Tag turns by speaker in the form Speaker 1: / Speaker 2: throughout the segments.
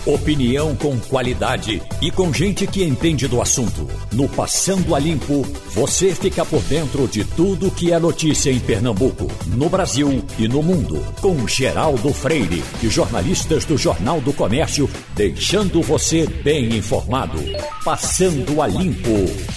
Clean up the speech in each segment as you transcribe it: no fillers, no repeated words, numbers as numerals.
Speaker 1: Opinião com qualidade e com gente que entende do assunto. No Passando a Limpo, você fica por dentro de tudo que é notícia em Pernambuco, no Brasil e no mundo. Com Geraldo Freire e jornalistas do Jornal do Comércio, deixando você bem informado. Passando a Limpo.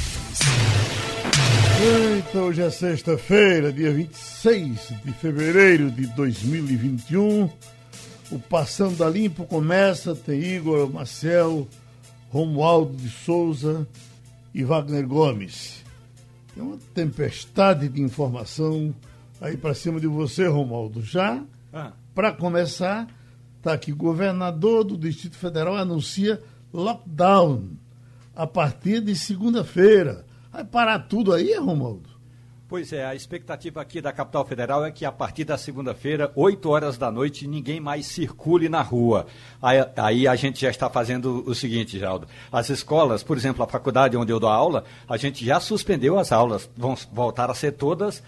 Speaker 2: Eita, hoje é sexta-feira, dia 26 de fevereiro de 2021. O Passando a Limpo começa, tem Igor, Marcel, Romualdo de Souza e Wagner Gomes. É uma tempestade de informação aí para cima de você, Romualdo. Já, para começar, está aqui, governador do Distrito Federal anuncia lockdown a partir de segunda-feira. Vai parar tudo aí, Romualdo?
Speaker 3: Pois é, a expectativa aqui da capital federal é que a partir da segunda-feira, 8 horas da noite, ninguém mais circule na rua. Aí a gente já está fazendo o seguinte, Geraldo. As escolas, por exemplo, a faculdade onde eu dou aula, a gente já suspendeu as aulas. Vão voltar a ser todas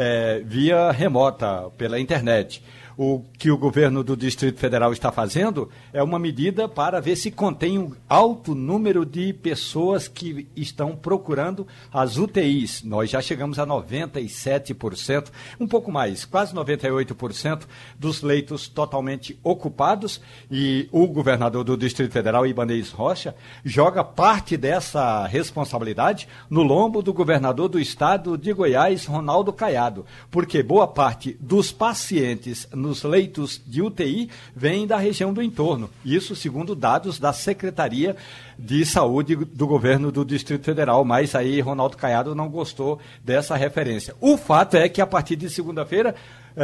Speaker 3: via remota, pela internet. O que o governo do Distrito Federal está fazendo é uma medida para ver se contém um alto número de pessoas que estão procurando as UTIs. Nós já chegamos a 97%, um pouco mais, quase 98% dos leitos totalmente ocupados, e o governador do Distrito Federal, Ibanez Rocha, joga parte dessa responsabilidade no lombo do governador do estado de Goiás, Ronaldo Caiado, porque boa parte dos pacientes nos leitos de UTI vêm da região do entorno. Isso segundo dados da Secretaria de Saúde do governo do Distrito Federal, mas aí Ronaldo Caiado não gostou dessa referência. O fato é que a partir de segunda-feira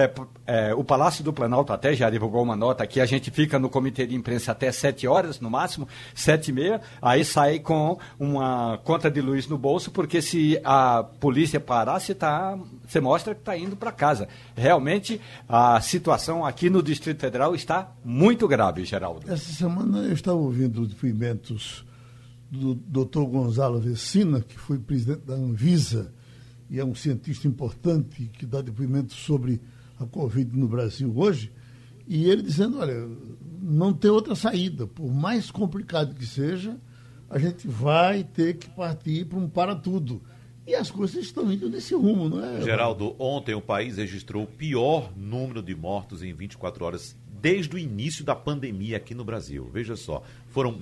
Speaker 3: o Palácio do Planalto até já divulgou uma nota que a gente fica no comitê de imprensa até 7 horas, no máximo, 7h30, aí sai com uma conta de luz no bolso, porque se a polícia parar, você mostra que está indo para casa. Realmente, a situação aqui no Distrito Federal está muito grave, Geraldo.
Speaker 2: Essa semana eu estava ouvindo depoimentos do Dr. Gonzalo Vecina, que foi presidente da Anvisa e é um cientista importante que dá depoimento sobre a Covid no Brasil hoje, e ele dizendo, olha, não tem outra saída, por mais complicado que seja, a gente vai ter que partir para um para-tudo. E as coisas estão indo nesse rumo, não é?
Speaker 4: Geraldo, ontem o país registrou o pior número de mortos em 24 horas desde o início da pandemia aqui no Brasil. Veja só, foram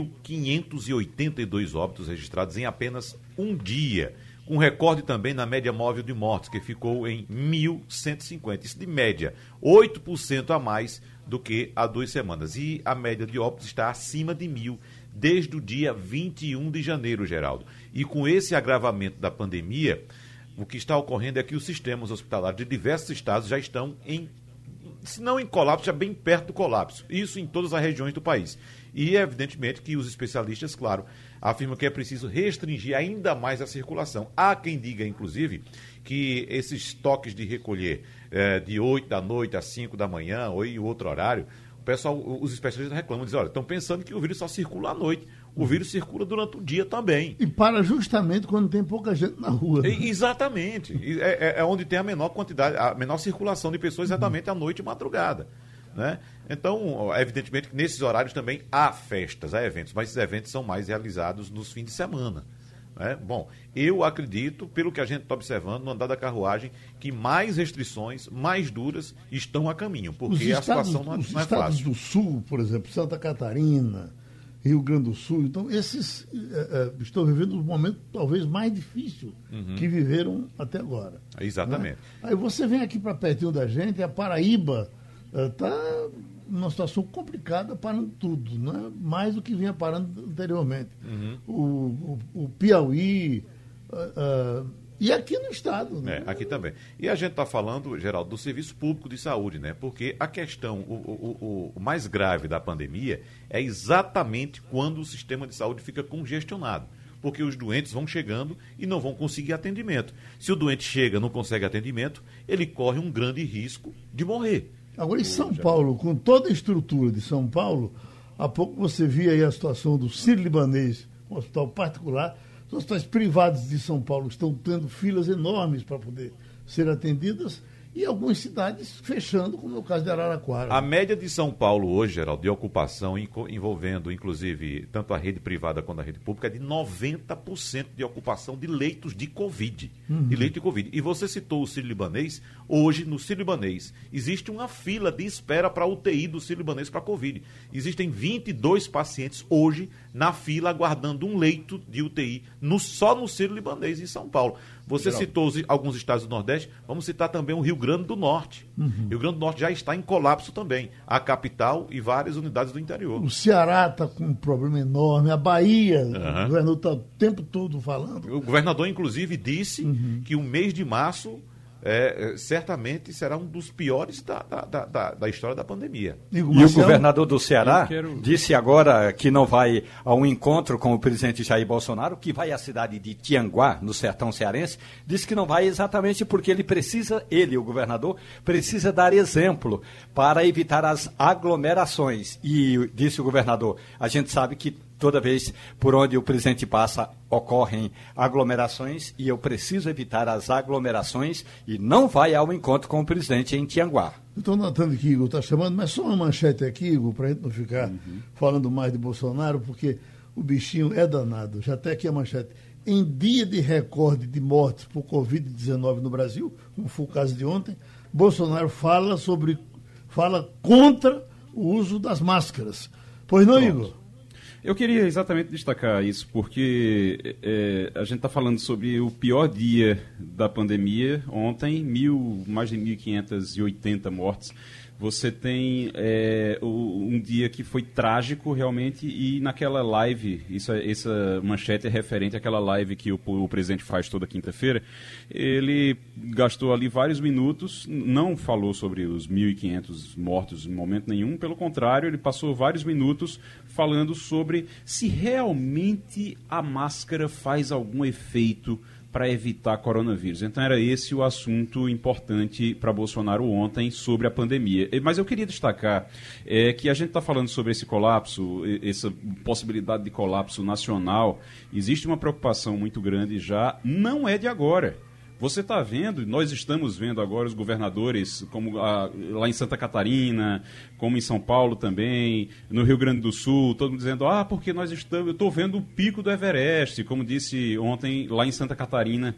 Speaker 4: 1.582 óbitos registrados em apenas um dia, com recorde também na média móvel de mortes, que ficou em 1.150. Isso de média, 8% a mais do que há 2 semanas. E a média de óbitos está acima de 1.000 desde o dia 21 de janeiro, Geraldo. E com esse agravamento da pandemia, o que está ocorrendo é que os sistemas hospitalares de diversos estados já estão se não em colapso, já bem perto do colapso. Isso em todas as regiões do país. E, evidentemente, que os especialistas, claro, afirmam que é preciso restringir ainda mais a circulação. Há quem diga, inclusive, que esses toques de recolher de 8 da noite às 5 da manhã ou em outro horário, o pessoal, os especialistas reclamam, dizem, olha, estão pensando que o vírus só circula à noite. O vírus circula durante o dia também.
Speaker 2: E para justamente quando tem pouca gente na rua.
Speaker 4: Exatamente. É onde tem a menor quantidade, a menor circulação de pessoas exatamente à noite e madrugada. Né? Então, evidentemente que nesses horários também há festas, há eventos, mas esses eventos são mais realizados nos fins de semana. Né? Bom, eu acredito, pelo que a gente está observando no andar da carruagem, que mais restrições, mais duras, estão a caminho, porque a situação não é fácil. Os estados
Speaker 2: do Sul, por exemplo, Santa Catarina, Rio Grande do Sul, então esses estão vivendo um momento talvez mais difícil que viveram até agora.
Speaker 4: Exatamente.
Speaker 2: Né? Aí você vem aqui para pertinho da gente, a Paraíba está numa situação complicada, parando tudo, né? Mais do que vinha parando anteriormente. O Piauí, e aqui no estado. Né?
Speaker 4: Aqui também. E a gente está falando, Geraldo, do serviço público de saúde, né? Porque a questão, o mais grave da pandemia é exatamente quando o sistema de saúde fica congestionado. Porque os doentes vão chegando e não vão conseguir atendimento. Se o doente chega e não consegue atendimento, ele corre um grande risco de morrer.
Speaker 2: Agora, em São Paulo, com toda a estrutura de São Paulo, há pouco você via aí a situação do Sírio-Libanês, um hospital particular. Os hospitais privados de São Paulo estão tendo filas enormes para poder ser atendidas e algumas cidades fechando, como é o caso de Araraquara.
Speaker 4: A média de São Paulo hoje, Geraldo, de ocupação, envolvendo inclusive tanto a rede privada quanto a rede pública, é de 90% de ocupação de leitos de Covid. De leito de Covid. E você citou o Sírio-Libanês. Hoje, no Sírio-Libanês, existe uma fila de espera para a UTI do Sírio-Libanês para Covid. Existem 22 pacientes hoje na fila aguardando um leito de UTI só no Sírio-Libanês, em São Paulo. Você citou alguns estados do Nordeste, vamos citar também o Rio Grande do Norte. Rio Grande do Norte já está em colapso também, a capital e várias unidades do interior.
Speaker 2: O Ceará está com um problema enorme, a Bahia, o governador está o tempo todo falando.
Speaker 4: O governador, inclusive, disse que o mês de março certamente será um dos piores da história da pandemia.
Speaker 3: E o governador do Ceará disse agora que não vai a um encontro com o presidente Jair Bolsonaro, que vai à cidade de Tianguá, no sertão cearense, disse que não vai exatamente porque o governador, precisa dar exemplo para evitar as aglomerações. E disse o governador, a gente sabe que toda vez por onde o presidente passa, ocorrem aglomerações e eu preciso evitar as aglomerações e não vai ao encontro com o presidente em Tianguá.
Speaker 2: Estou notando que Igor está chamando, mas só uma manchete aqui, Igor, para a gente não ficar falando mais de Bolsonaro, porque o bichinho é danado. Já até aqui a manchete. Em dia de recorde de mortes por Covid-19 no Brasil, como foi o caso de ontem, Bolsonaro fala contra o uso das máscaras. Pois não, Igor?
Speaker 5: Eu queria exatamente destacar isso, porque a gente está falando sobre o pior dia da pandemia. Ontem, mais de 1.580 mortes. Você tem um dia que foi trágico, realmente, e naquela live, essa manchete é referente àquela live que o presidente faz toda quinta-feira, ele gastou ali vários minutos, não falou sobre os 1.500 mortos em momento nenhum, pelo contrário, ele passou vários minutos falando sobre se realmente a máscara faz algum efeito para evitar coronavírus. Então era esse o assunto importante para Bolsonaro ontem sobre a pandemia. Mas eu queria destacar que a gente está falando sobre esse colapso, essa possibilidade de colapso nacional. Existe uma preocupação muito grande já, não é de agora. Você está vendo, nós estamos vendo agora os governadores, como lá em Santa Catarina, como em São Paulo também, no Rio Grande do Sul, todo mundo dizendo, porque eu estou vendo o pico do Everest, como disse ontem lá em Santa Catarina,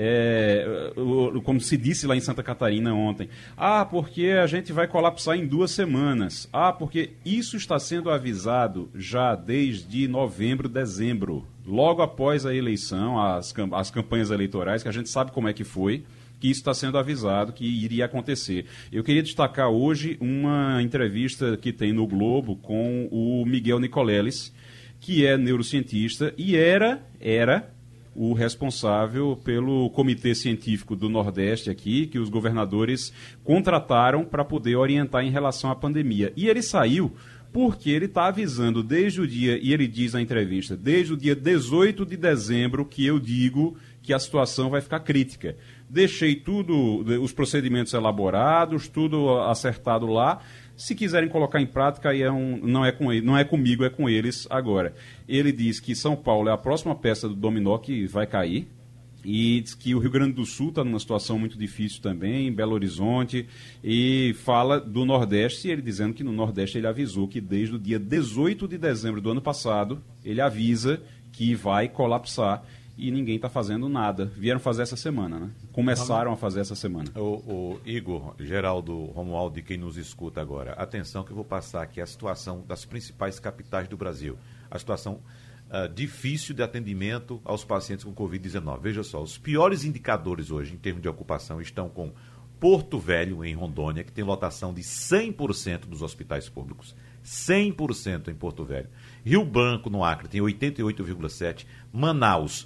Speaker 5: como se disse lá em Santa Catarina ontem. Porque a gente vai colapsar em 2 semanas. Porque isso está sendo avisado já desde novembro, dezembro. Logo após a eleição, as campanhas eleitorais, que a gente sabe como é que foi, que isso está sendo avisado, que iria acontecer. Eu queria destacar hoje uma entrevista que tem no Globo com o Miguel Nicoleles, que é neurocientista e era o responsável pelo Comitê Científico do Nordeste aqui, que os governadores contrataram para poder orientar em relação à pandemia. E ele saiu porque ele está avisando desde o dia, e ele diz na entrevista, desde o dia 18 de dezembro que eu digo que a situação vai ficar crítica. Deixei tudo, os procedimentos elaborados, tudo acertado lá. Se quiserem colocar em prática, aí não é comigo, é com eles agora. Ele diz que São Paulo é a próxima peça do dominó que vai cair. E diz que o Rio Grande do Sul está numa situação muito difícil também, Belo Horizonte, e fala do Nordeste, ele dizendo que no Nordeste ele avisou que desde o dia 18 de dezembro do ano passado, ele avisa que vai colapsar e ninguém está fazendo nada. Vieram fazer essa semana, né? Começaram a fazer essa semana.
Speaker 4: O Igor, Geraldo, Romualdo e quem nos escuta agora, atenção que eu vou passar aqui a situação das principais capitais do Brasil. A situação difícil de atendimento aos pacientes com Covid-19. Veja só, os piores indicadores hoje em termos de ocupação estão com Porto Velho, em Rondônia, que tem lotação de 100% dos hospitais públicos. 100% em Porto Velho. Rio Branco, no Acre, tem 88,7%. Manaus,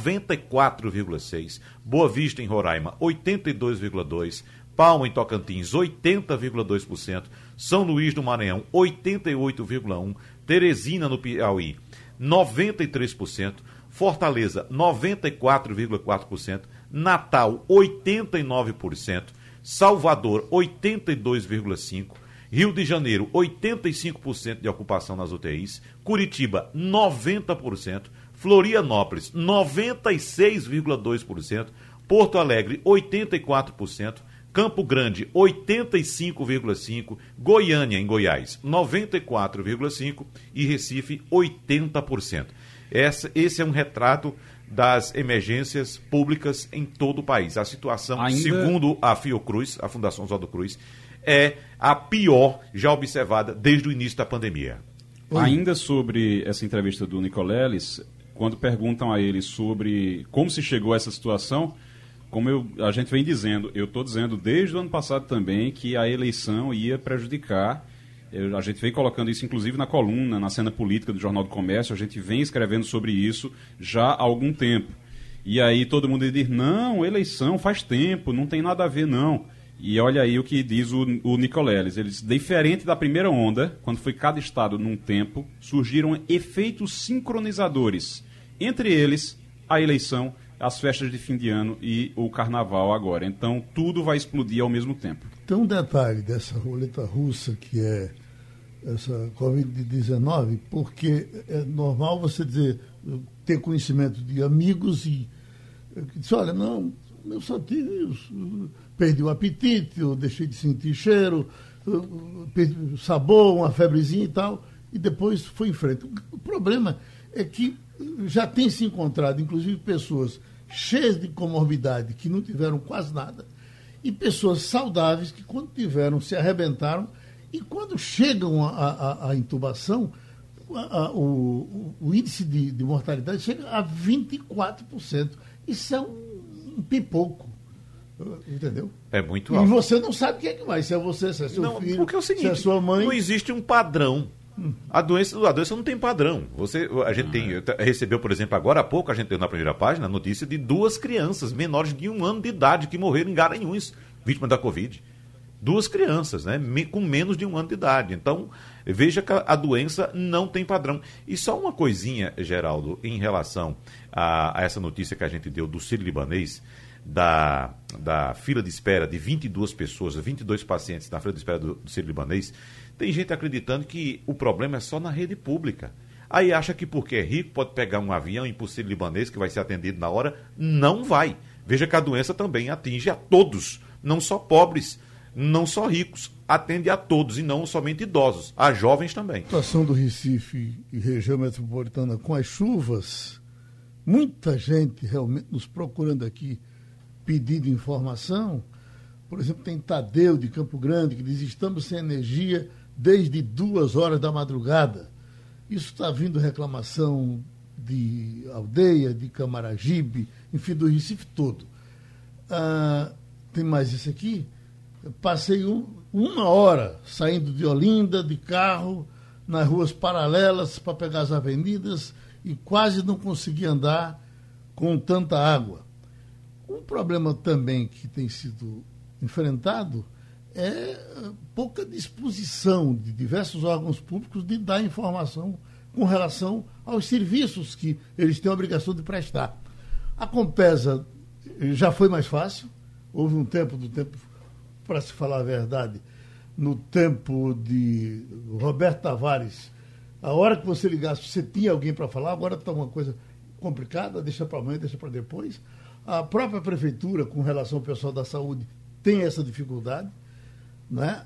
Speaker 4: 94,6%. Boa Vista, em Roraima, 82,2%. Palma, em Tocantins, 80,2%. São Luís do Maranhão, 88,1%. Teresina, no Piauí, 93%. Fortaleza, 94,4%. Natal, 89%. Salvador, 82,5%. Rio de Janeiro, 85% de ocupação nas UTIs. Curitiba, 90%. Florianópolis, 96,2%. Porto Alegre, 84%. Campo Grande, 85,5%, Goiânia, em Goiás, 94,5% e Recife, 80%. Esse é um retrato das emergências públicas em todo o país. A situação, segundo a Fiocruz, a Fundação Oswaldo Cruz, é a pior já observada desde o início da pandemia.
Speaker 5: Ainda sobre essa entrevista do Nicoleles, quando perguntam a ele sobre como se chegou a essa situação, como a gente vem dizendo, eu estou dizendo desde o ano passado também que a eleição ia prejudicar. A gente vem colocando isso, inclusive, na coluna, na cena política do Jornal do Comércio. A gente vem escrevendo sobre isso já há algum tempo. E aí todo mundo diz, não, eleição faz tempo, não tem nada a ver, não. E olha aí o que diz o Nicoleles. Ele diz, diferente da primeira onda, quando foi cada estado num tempo, surgiram efeitos sincronizadores. Entre eles, a eleição, as festas de fim de ano e o carnaval agora. Então, tudo vai explodir ao mesmo tempo.
Speaker 2: Tem um detalhe dessa roleta russa que é essa Covid-19, porque é normal você ter conhecimento de amigos e dizer, olha, não, eu só perdi o apetite, eu deixei de sentir cheiro, perdi sabor, uma febrezinha e tal, e depois foi em frente. O problema é que já tem se encontrado, inclusive, pessoas cheias de comorbidade que não tiveram quase nada, e pessoas saudáveis que, quando tiveram, se arrebentaram, e quando chegam à intubação, o índice de mortalidade chega a 24%. Isso é um pipoco, entendeu?
Speaker 4: É muito alto.
Speaker 2: E você não sabe quem é que vai, se é você, se é seu filho,
Speaker 4: porque é o seguinte,
Speaker 2: se é sua mãe.
Speaker 4: Não existe um padrão. A doença não tem padrão. A gente recebeu, por exemplo, agora há pouco, a gente deu na primeira página a notícia de 2 crianças menores de 1 ano de idade que morreram em Garanhuns, vítimas da Covid. 2 crianças, né, com menos de 1 ano de idade. Então, veja que a doença não tem padrão. E só uma coisinha, Geraldo, em relação a essa notícia que a gente deu do Sírio-Libanês, da fila de espera de 22 pessoas, 22 pacientes na fila de espera do Sírio-Libanês. Tem gente acreditando que o problema é só na rede pública. Aí acha que porque é rico pode pegar um avião e ir para o Sírio-Libanês que vai ser atendido na hora. Não vai. Veja que a doença também atinge a todos, não só pobres, não só ricos, atende a todos e não somente idosos, a jovens também.
Speaker 2: A situação do Recife e região metropolitana com as chuvas, muita gente realmente nos procurando aqui pedindo informação. Por exemplo, tem Tadeu de Campo Grande que diz, estamos sem energia desde 2 horas da madrugada. Isso está vindo reclamação de Aldeia, de Camaragibe, enfim, do Recife todo. Tem mais isso aqui. Eu passei 1 hora saindo de Olinda, de carro, nas ruas paralelas para pegar as avenidas e quase não consegui andar com tanta água. Um problema também que tem sido enfrentado é pouca disposição de diversos órgãos públicos de dar informação com relação aos serviços que eles têm a obrigação de prestar. A Compesa já foi mais fácil, houve um tempo, para se falar a verdade, no tempo de Roberto Tavares, a hora que você ligasse, você tinha alguém para falar, agora está uma coisa complicada, deixa para amanhã, deixa para depois. A própria prefeitura, com relação ao pessoal da saúde, tem essa dificuldade, né?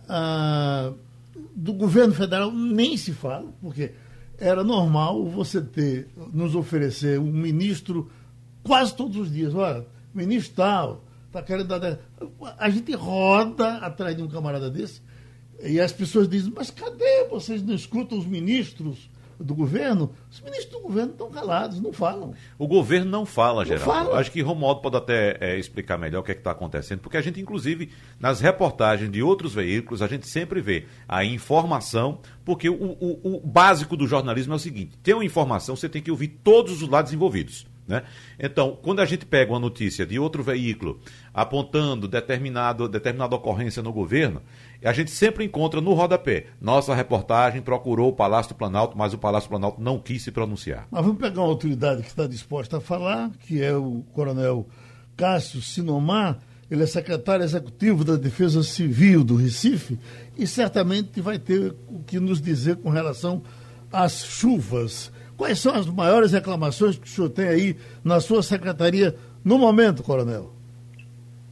Speaker 2: Do governo federal nem se fala, porque era normal você nos oferecer um ministro quase todos os dias. Olha, ministro tal, está querendo dar... A gente roda atrás de um camarada desse e as pessoas dizem, mas cadê? Vocês não escutam os ministros do governo? Os ministros do governo estão calados, não falam.
Speaker 4: O governo não fala, Geraldo. Acho que Romualdo pode até explicar melhor o que é que está acontecendo, porque a gente, inclusive, nas reportagens de outros veículos, a gente sempre vê a informação, porque o básico do jornalismo é o seguinte, tem uma informação, você tem que ouvir todos os lados envolvidos, né? Então, quando a gente pega uma notícia de outro veículo apontando determinada ocorrência no governo, a gente sempre encontra no rodapé. Nossa reportagem procurou o Palácio do Planalto, mas o Palácio do Planalto não quis se pronunciar.
Speaker 2: Mas vamos pegar uma autoridade que está disposta a falar, que é o coronel Cássio Sinomar. Ele é secretário executivo da Defesa Civil do Recife e certamente vai ter o que nos dizer com relação às chuvas. Quais são as maiores reclamações que o senhor tem aí na sua secretaria no momento, coronel?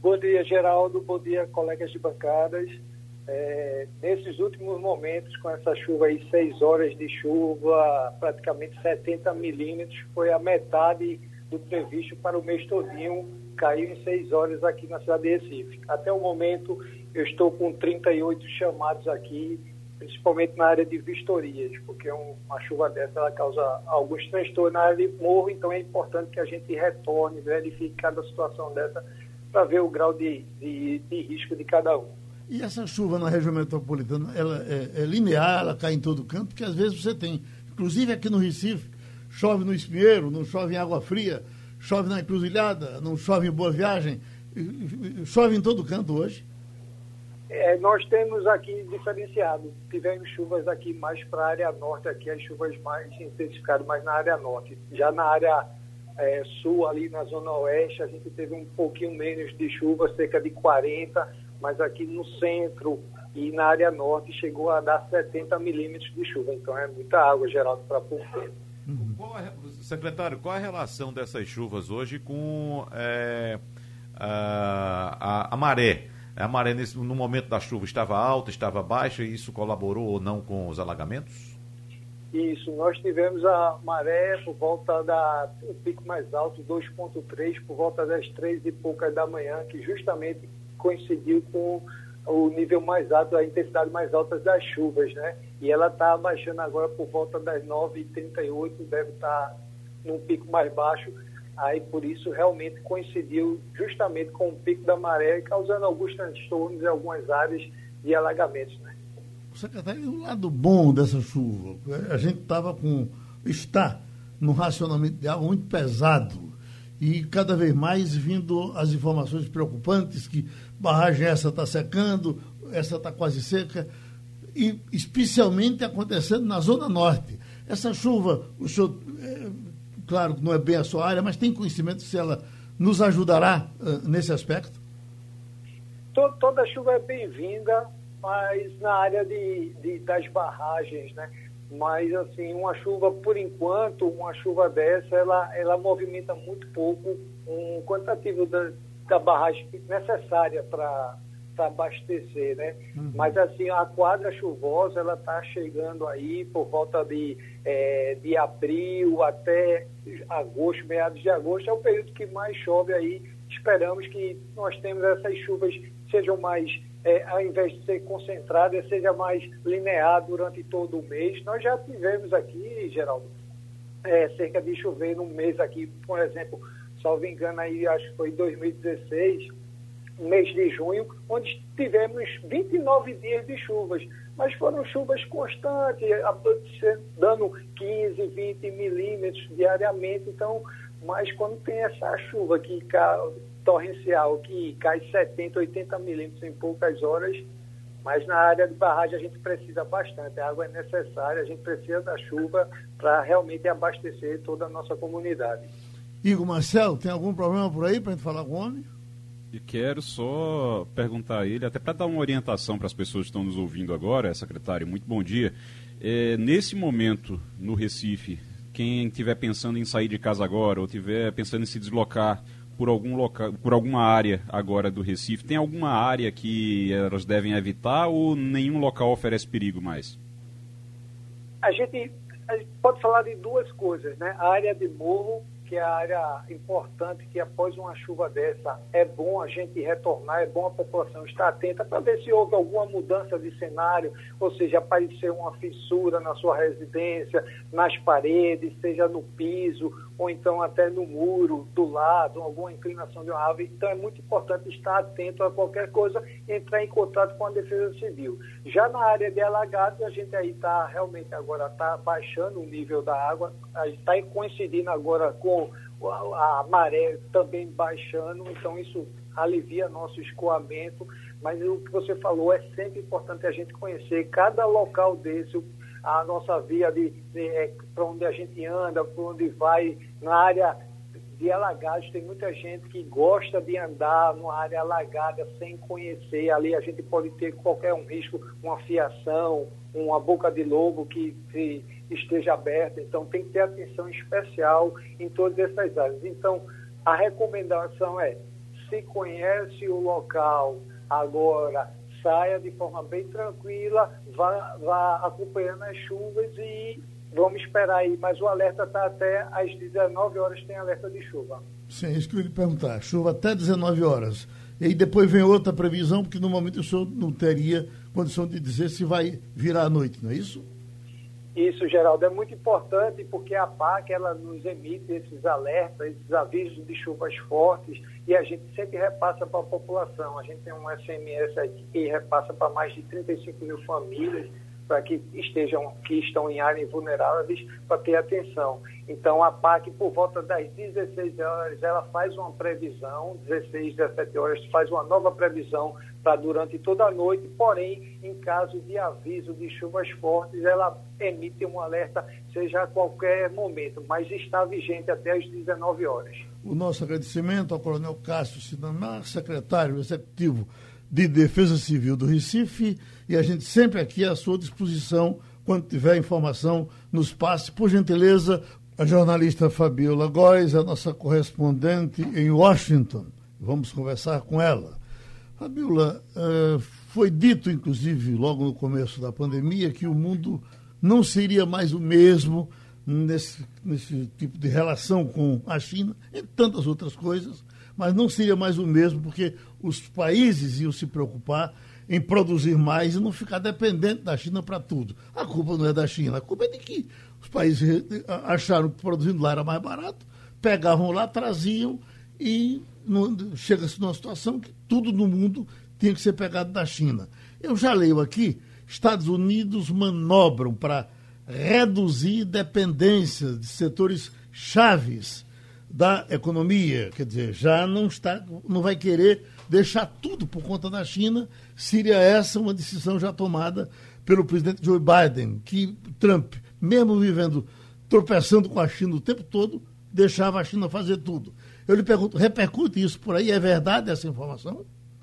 Speaker 6: Bom dia, Geraldo. Bom dia, colegas de bancadas. Nesses últimos momentos, com essa chuva aí, 6 horas de chuva, praticamente 70 milímetros, foi a metade do previsto para o mês todinho, caiu em 6 horas aqui na cidade de Recife. Até o momento, eu estou com 38 chamados aqui, principalmente na área de vistorias, porque uma chuva dessa ela causa alguns transtornos na área de morro, então é importante que a gente retorne, verifique cada situação dessa, para ver o grau de risco de cada um.
Speaker 2: E essa chuva na região metropolitana, ela é linear, ela cai em todo canto, porque às vezes você tem, inclusive aqui no Recife, chove no Espinheiro, não chove em Água Fria, chove na Encruzilhada, não chove em Boa Viagem, chove em todo canto hoje.
Speaker 6: Nós temos aqui diferenciado, tivemos chuvas aqui mais para a área norte, aqui as chuvas mais intensificadas, mais na área norte. Já na área sul, ali na zona oeste, a gente teve um pouquinho menos de chuva, cerca de 40, mas aqui no centro e na área norte chegou a dar 70 milímetros de chuva. Então é muita água, Geraldo, para pouco tempo.
Speaker 4: Secretário, qual a relação dessas chuvas hoje com a maré? A maré no momento da chuva estava alta, estava baixa, e isso colaborou ou não com os alagamentos?
Speaker 6: Isso, nós tivemos a maré por volta o pico mais alto, 2,3, por volta das 3 e poucas da manhã, que justamente coincidiu com o nível mais alto, a intensidade mais alta das chuvas, né? E ela está baixando agora por volta das 9h38, deve estar num pico mais baixo, aí por isso realmente coincidiu justamente com o pico da maré, causando alguns transtornos em algumas áreas de alagamentos, né?
Speaker 2: Secretário, e o lado bom dessa chuva? A gente está num racionamento de água muito pesado e cada vez mais vindo as informações preocupantes que barragem essa está secando, essa está quase seca, e especialmente acontecendo na Zona Norte. Essa chuva, o senhor, claro que não é bem a sua área, mas tem conhecimento se ela nos ajudará nesse aspecto?
Speaker 6: Toda chuva é bem-vinda, mas na área das barragens, né? Mas, assim, uma chuva, por enquanto, uma chuva dessa, ela movimenta muito pouco um quantitativo da barragem necessária para abastecer, né? Uhum. Mas, assim, a quadra chuvosa, ela está chegando aí por volta de abril até agosto, meados de agosto, é o período que mais chove aí. Esperamos que nós temos essas chuvas sejam mais, ao invés de ser concentrada, seja mais linear durante todo o mês. Nós já tivemos aqui, Geraldo, cerca de chover num mês aqui, por exemplo, salvo engano aí, acho que foi em 2016, mês de junho, onde tivemos 29 dias de chuvas, mas foram chuvas constantes, dando 15, 20 milímetros diariamente. Então, mas quando tem essa chuva torrencial, que cai 70, 80 milímetros em poucas horas, mas na área de barragem a gente precisa bastante, a água é necessária, a gente precisa da chuva para realmente abastecer toda a nossa comunidade.
Speaker 2: Igor Marcelo, tem algum problema por aí para a gente falar com o homem?
Speaker 5: E quero só perguntar a ele, até para dar uma orientação para as pessoas que estão nos ouvindo agora, secretário, muito bom dia. Nesse momento, no Recife, quem estiver pensando em sair de casa agora ou estiver pensando em se deslocar por alguma área agora do Recife, tem alguma área que elas devem evitar ou nenhum local oferece perigo mais?
Speaker 6: A gente pode falar de duas coisas, né? A área de morro, que é a área importante, que após uma chuva dessa é bom a gente retornar, é bom a população estar atenta para ver se houve alguma mudança de cenário, ou seja, apareceu uma fissura na sua residência, nas paredes, seja no piso, ou então até no muro, do lado, alguma inclinação de uma árvore. Então é muito importante estar atento a qualquer coisa e entrar em contato com a Defesa Civil. Já na área de alagados, a gente aí está realmente agora baixando o nível da água, a gente está coincidindo agora com a maré também baixando, então isso alivia nosso escoamento, mas o que você falou é sempre importante a gente conhecer cada local desse, a nossa via para onde a gente anda, para onde vai. Na área de alagados tem muita gente que gosta de andar numa área alagada sem conhecer, ali a gente pode ter qualquer risco, uma fiação, uma boca de lobo que esteja aberta, então tem que ter atenção especial em todas essas áreas. Então, a recomendação é se conhece o local. Agora, saia de forma bem tranquila, vá acompanhando as chuvas e vamos esperar aí. Mas o alerta está até às 19 horas, tem alerta de chuva.
Speaker 2: Sim, isso que eu ia lhe perguntar. Chuva até 19 horas. E aí depois vem outra previsão, porque no momento o senhor não teria condição de dizer se vai virar à noite, não é isso?
Speaker 6: Isso, Geraldo, é muito importante porque a APAC ela nos emite esses alertas, esses avisos de chuvas fortes e a gente sempre repassa para a população. A gente tem um SMS aqui que repassa para mais de 35 mil famílias para que estão em áreas vulneráveis para ter atenção. Então, a APAC, por volta das 16 horas, ela faz uma previsão, 16, 17 horas, faz uma nova previsão para durante toda a noite, porém, em caso de aviso de chuvas fortes, ela emite um alerta, seja a qualquer momento, mas está vigente até as 19 horas.
Speaker 2: O nosso agradecimento ao Coronel Cássio Sinamar, secretário executivo de Defesa Civil do Recife, e a gente sempre aqui à sua disposição, quando tiver informação, nos passe, por gentileza, a jornalista Fabiola Góes, a nossa correspondente em Washington. Vamos conversar com ela. Fabiola, foi dito, inclusive, logo no começo da pandemia, que o mundo não seria mais o mesmo nesse tipo de relação com a China, e tantas outras coisas, mas não seria mais o mesmo, porque os países iam se preocupar em produzir mais e não ficar dependente da China para tudo. A culpa não é da China, a culpa é de que os países acharam que produzindo lá era mais barato, pegavam lá, traziam e chega-se numa situação que tudo no mundo tinha que ser pegado da China. Eu já leio aqui, Estados Unidos manobram para reduzir dependência de setores chaves da economia, quer dizer, já não vai querer deixar tudo por conta da China. Seria essa uma decisão já tomada pelo presidente Joe Biden, que Trump, mesmo tropeçando com a China o tempo todo, deixava a China fazer tudo. Eu lhe pergunto, repercute isso por aí? É verdade essa informação?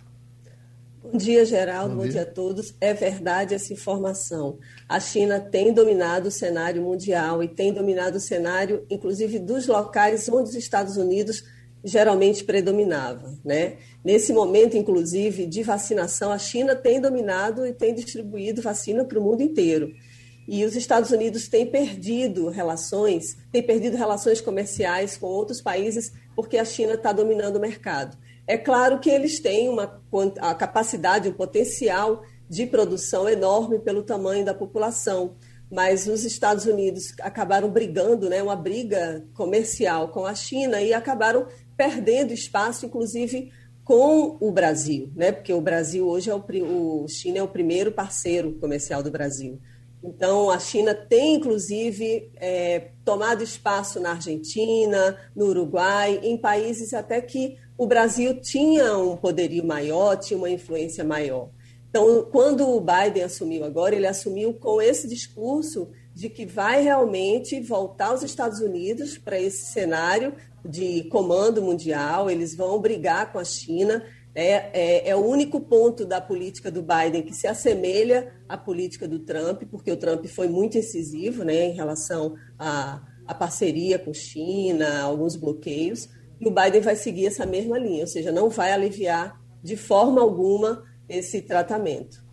Speaker 7: Bom dia, Geraldo. Bom dia a todos. É verdade essa informação. A China tem dominado o cenário mundial e tem dominado o cenário, inclusive, dos locais onde os Estados Unidos geralmente predominava, né? Nesse momento, inclusive, de vacinação, a China tem dominado e tem distribuído vacina para o mundo inteiro. E os Estados Unidos têm perdido relações comerciais com outros países porque a China está dominando o mercado. É claro que eles têm a capacidade, um potencial de produção enorme pelo tamanho da população, mas os Estados Unidos acabaram brigando, né, uma briga comercial com a China e acabaram perdendo espaço, inclusive, com o Brasil, né, porque o Brasil hoje China é o primeiro parceiro comercial do Brasil. Então, a China tem, inclusive, tomado espaço na Argentina, no Uruguai, em países até que o Brasil tinha um poderio maior, tinha uma influência maior. Então, quando o Biden assumiu agora, ele assumiu com esse discurso de que vai realmente voltar os Estados Unidos para esse cenário de comando mundial, eles vão brigar com a China. É o único ponto da política do Biden que se assemelha à política do Trump, porque o Trump foi muito incisivo, né, em relação à parceria com China, alguns bloqueios, e o Biden vai seguir essa mesma linha, ou seja, não vai aliviar de forma alguma esse tratamento.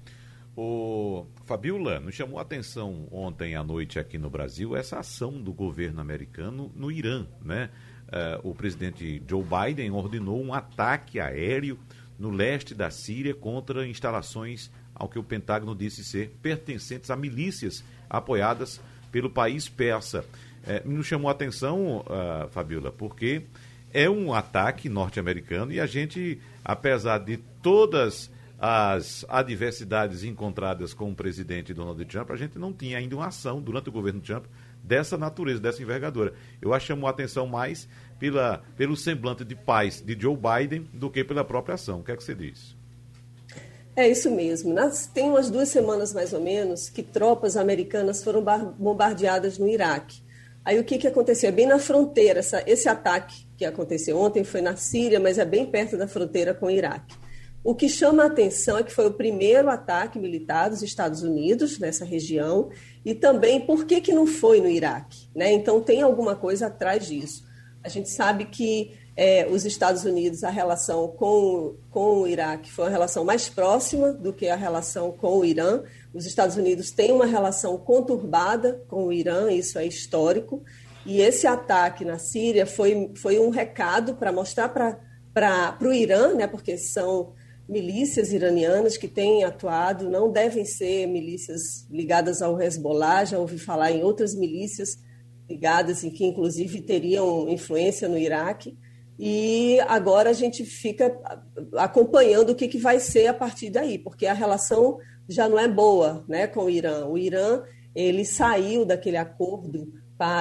Speaker 4: Fabiola, nos chamou a atenção ontem à noite aqui no Brasil essa ação do governo americano no Irã, né? O presidente Joe Biden ordenou um ataque aéreo no leste da Síria contra instalações, ao que o Pentágono disse ser pertencentes a milícias apoiadas pelo país persa. Nos chamou a atenção, Fabiola, porque é um ataque norte-americano e a gente, apesar de todas as adversidades encontradas com o presidente Donald Trump, a gente não tinha ainda uma ação durante o governo Trump dessa natureza, dessa envergadura. Eu acho que chamou a atenção mais pelo semblante de paz de Joe Biden do que pela própria ação. O que é que você diz?
Speaker 7: É isso mesmo. Tem umas 2 semanas, mais ou menos, que tropas americanas foram bombardeadas no Iraque. Aí o que aconteceu? É bem na fronteira. Esse ataque que aconteceu ontem foi na Síria, mas é bem perto da fronteira com o Iraque. O que chama a atenção é que foi o primeiro ataque militar dos Estados Unidos nessa região e também por que não foi no Iraque, né? Então tem alguma coisa atrás disso. A gente sabe que os Estados Unidos, a relação com o Iraque foi uma relação mais próxima do que a relação com o Irã. Os Estados Unidos têm uma relação conturbada com o Irã, isso é histórico. E esse ataque na Síria foi um recado para mostrar para o Irã, né, porque são milícias iranianas que têm atuado, não devem ser milícias ligadas ao Hezbollah, já ouvi falar em outras milícias ligadas e que inclusive teriam influência no Iraque. E agora a gente fica acompanhando o que vai ser a partir daí, porque a relação já não é boa, né, com o Irã. O Irã, ele saiu daquele acordo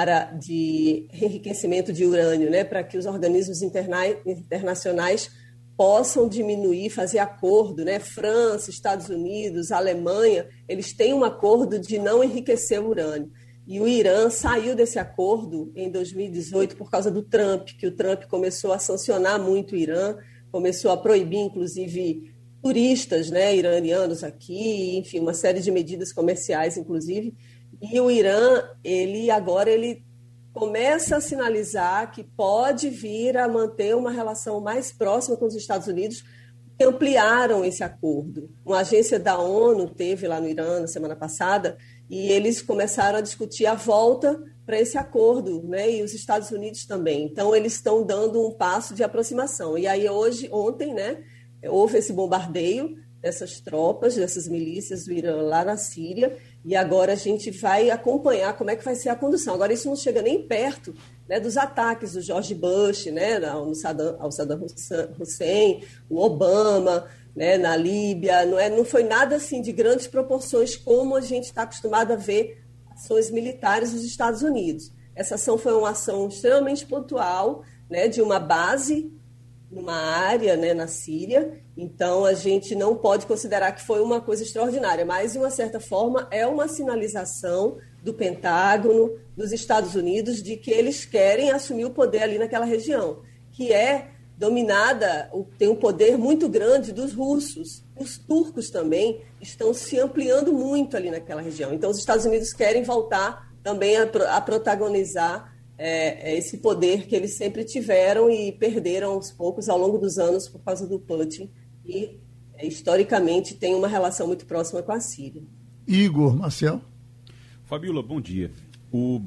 Speaker 7: de enriquecimento de urânio, né, para que os organismos internacionais possam diminuir, fazer acordo, né? França, Estados Unidos, Alemanha, eles têm um acordo de não enriquecer o urânio. E o Irã saiu desse acordo em 2018 por causa do Trump, que o Trump começou a sancionar muito o Irã, começou a proibir, inclusive, turistas, né, iranianos aqui, enfim, uma série de medidas comerciais, inclusive. E o Irã, agora começa a sinalizar que pode vir a manter uma relação mais próxima com os Estados Unidos, que ampliaram esse acordo. Uma agência da ONU teve lá no Irã na semana passada e eles começaram a discutir a volta para esse acordo, né? E os Estados Unidos também. Então, eles estão dando um passo de aproximação. E aí, ontem, né, houve esse bombardeio dessas tropas, dessas milícias do Irã lá na Síria, e agora a gente vai acompanhar como é que vai ser a condução. Agora, isso não chega nem perto, né, dos ataques do George Bush, né, ao Saddam Hussein, o Obama, né, na Líbia. Não foi nada assim de grandes proporções como a gente está acostumado a ver ações militares dos Estados Unidos. Essa ação foi uma ação extremamente pontual, né, de uma base numa área, né, na Síria. Então, a gente não pode considerar que foi uma coisa extraordinária, mas, de uma certa forma, é uma sinalização do Pentágono, dos Estados Unidos, de que eles querem assumir o poder ali naquela região, que é dominada, tem um poder muito grande dos russos. Os turcos também estão se ampliando muito ali naquela região. Então, os Estados Unidos querem voltar também a protagonizar esse poder que eles sempre tiveram e perderam aos poucos ao longo dos anos por causa do Putin e, historicamente, tem uma relação muito próxima com a Síria.
Speaker 2: Igor, Marcel.
Speaker 5: Fabiola, bom dia. O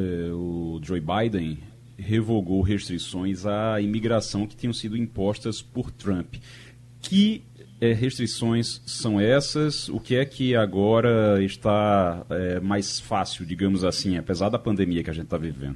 Speaker 5: Joe Biden revogou restrições à imigração que tinham sido impostas por Trump. Que restrições são essas? O que é que agora está mais fácil, digamos assim, apesar da pandemia que a gente está vivendo?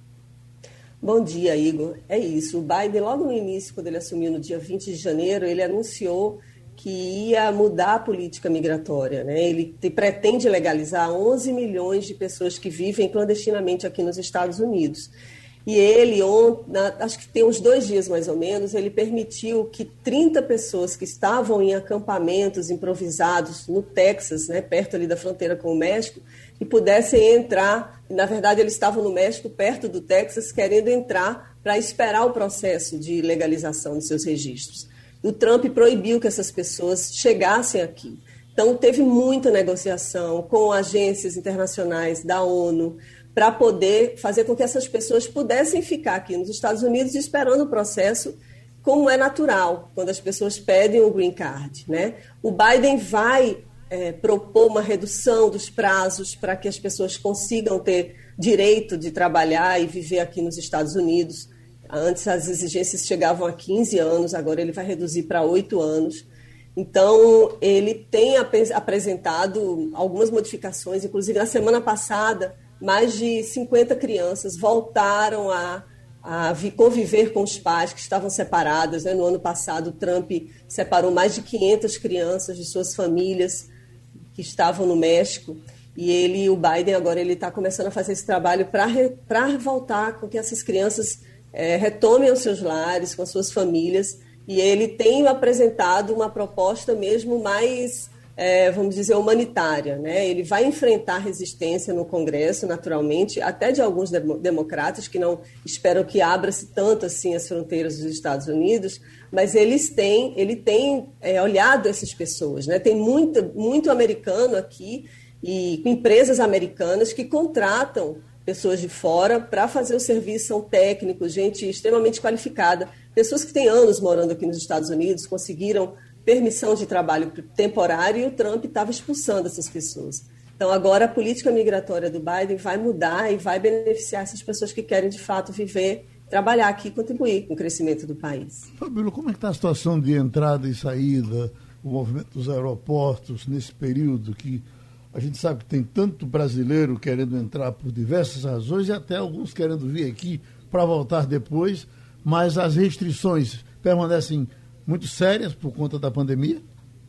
Speaker 7: Bom dia, Igor. É isso. O Biden, logo no início, quando ele assumiu no dia 20 de janeiro, ele anunciou que ia mudar a política migratória, né? Ele pretende legalizar 11 milhões de pessoas que vivem clandestinamente aqui nos Estados Unidos. E ele, acho que tem uns 2 dias mais ou menos, ele permitiu que 30 pessoas que estavam em acampamentos improvisados no Texas, né, perto ali da fronteira com o México, que pudessem entrar. Na verdade, eles estavam no México, perto do Texas, querendo entrar para esperar o processo de legalização dos seus registros. O Trump proibiu que essas pessoas chegassem aqui. Então, teve muita negociação com agências internacionais da ONU, para poder fazer com que essas pessoas pudessem ficar aqui nos Estados Unidos esperando o processo, como é natural, quando as pessoas pedem o green card, né? O Biden vai propor uma redução dos prazos para que as pessoas consigam ter direito de trabalhar e viver aqui nos Estados Unidos. Antes as exigências chegavam a 15 anos, agora ele vai reduzir para 8 anos. Então, ele tem apresentado algumas modificações, inclusive na semana passada, mais de 50 crianças voltaram a conviver com os pais que estavam separadas, né? No ano passado, o Trump separou mais de 500 crianças de suas famílias que estavam no México. E o Biden agora está começando a fazer esse trabalho para voltar com que essas crianças retomem os seus lares, com as suas famílias. E ele tem apresentado uma proposta mesmo mais... vamos dizer, humanitária, né? Ele vai enfrentar resistência no Congresso, naturalmente, até de alguns democratas que não esperam que abra-se tanto assim as fronteiras dos Estados Unidos, mas ele tem olhado essas pessoas, né? Tem muito americano aqui e empresas americanas que contratam pessoas de fora para fazer o serviço, são técnicos, gente extremamente qualificada, pessoas que têm anos morando aqui nos Estados Unidos, conseguiram permissão de trabalho temporário e o Trump estava expulsando essas pessoas. Então, agora a política migratória do Biden vai mudar e vai beneficiar essas pessoas que querem, de fato, viver, trabalhar aqui e contribuir com o crescimento do país.
Speaker 2: Fabíola, como é que está a situação de entrada e saída, o movimento dos aeroportos nesse período que a gente sabe que tem tanto brasileiro querendo entrar por diversas razões e até alguns querendo vir aqui para voltar depois, mas as restrições permanecem muito sérias por conta da pandemia?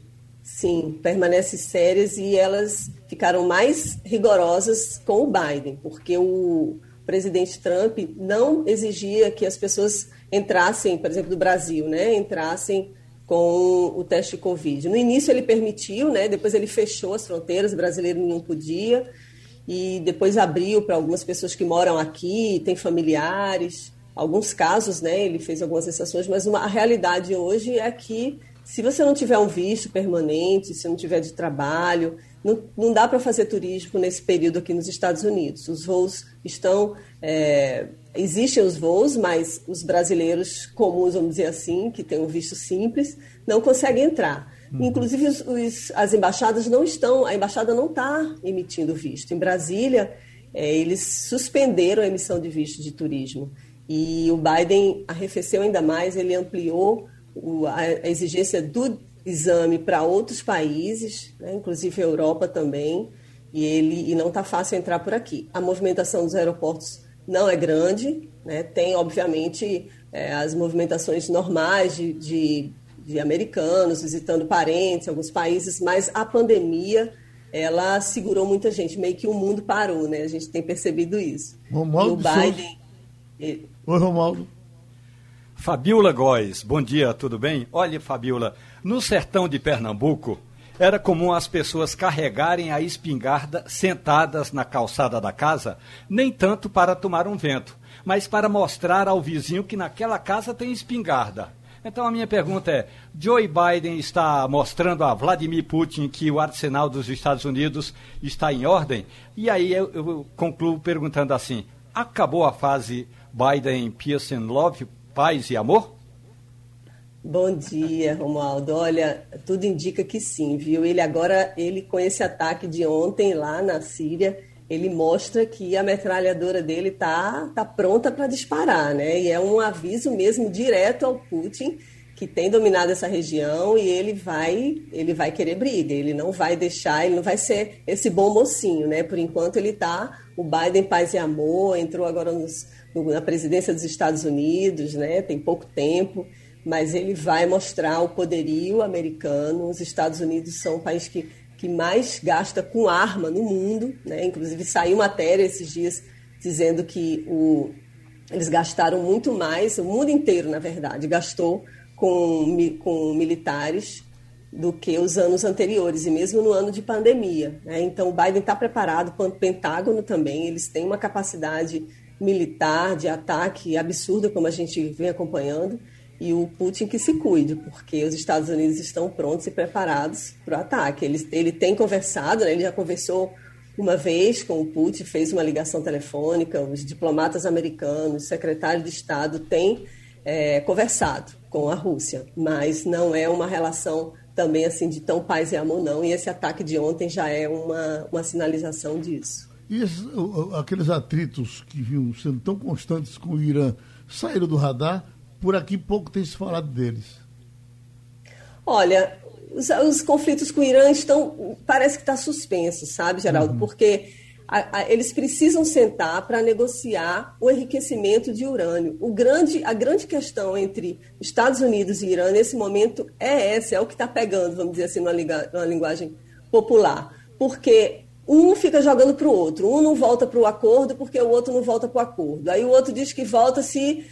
Speaker 7: Sim, permanecem sérias e elas ficaram mais rigorosas com o Biden, porque o presidente Trump não exigia que as pessoas entrassem, por exemplo, do Brasil, né, entrassem com o teste de Covid. No início ele permitiu, né, depois ele fechou as fronteiras, brasileiro não podia, e depois abriu para algumas pessoas que moram aqui, têm familiares, alguns casos, né, ele fez algumas exceções, mas a realidade hoje é que se você não tiver um visto permanente, se não tiver de trabalho, não dá para fazer turismo nesse período aqui nos Estados Unidos. Os voos estão... existem os voos, mas os brasileiros comuns, vamos dizer assim, que têm um visto simples, não conseguem entrar. Inclusive, as embaixadas não estão... A embaixada não está emitindo visto. Em Brasília, eles suspenderam a emissão de visto de turismo. E o Biden arrefeceu ainda mais, ele ampliou a exigência do exame para outros países, né, inclusive a Europa também, e não está fácil entrar por aqui. A movimentação dos aeroportos não é grande, né, tem, obviamente, as movimentações normais de americanos visitando parentes em alguns países, mas a pandemia, ela segurou muita gente, meio que o mundo parou, né, a gente tem percebido isso.
Speaker 2: Romualdo,
Speaker 7: e o Biden...
Speaker 2: Oi, Romualdo.
Speaker 3: Fabíola Góes, bom dia, tudo bem? Olha, Fabíola, no sertão de Pernambuco, era comum as pessoas carregarem a espingarda sentadas na calçada da casa, nem tanto para tomar um vento, mas para mostrar ao vizinho que naquela casa tem espingarda. Então a minha pergunta é, Joe Biden está mostrando a Vladimir Putin que o arsenal dos Estados Unidos está em ordem? E aí eu concluo perguntando assim, acabou a fase Biden, Peace and Love, paz e amor?
Speaker 7: Bom dia, Romualdo. Olha, tudo indica que sim, viu? Ele com esse ataque de ontem lá na Síria, ele mostra que a metralhadora dele tá pronta para disparar, né? E é um aviso mesmo direto ao Putin, que tem dominado essa região, e ele vai querer briga, ele não vai deixar, ele não vai ser esse bom mocinho, né? Por enquanto o Biden paz e amor, entrou agora na presidência dos Estados Unidos, né? Tem pouco tempo, mas ele vai mostrar o poderio americano. Os Estados Unidos são o país que mais gasta com arma no mundo, né? Inclusive saiu matéria esses dias dizendo que eles gastaram muito mais, o mundo inteiro, na verdade, gastou com militares do que os anos anteriores, e mesmo no ano de pandemia, né? Então o Biden está preparado, o Pentágono também, eles têm uma capacidade militar de ataque absurda, como a gente vem acompanhando, e o Putin que se cuide, porque os Estados Unidos estão prontos e preparados para o ataque. Ele tem conversado, né? Ele já conversou uma vez com o Putin, fez uma ligação telefônica, os diplomatas americanos, o secretário de Estado têm conversado com a Rússia, mas não é uma relação também assim de tão paz e amor, não, e esse ataque de ontem já é uma sinalização disso.
Speaker 2: E aqueles atritos que vinham sendo tão constantes com o Irã saíram do radar? Por aqui pouco tem se falado deles.
Speaker 7: Olha, os conflitos com o Irã parece que está suspenso, sabe, Geraldo? Porque eles precisam sentar para negociar o enriquecimento de urânio. A grande questão entre Estados Unidos e Irã nesse momento é o que está pegando, vamos dizer assim, numa linguagem popular. Porque um fica jogando para o outro, um não volta para o acordo porque o outro não volta para o acordo. Aí o outro diz que volta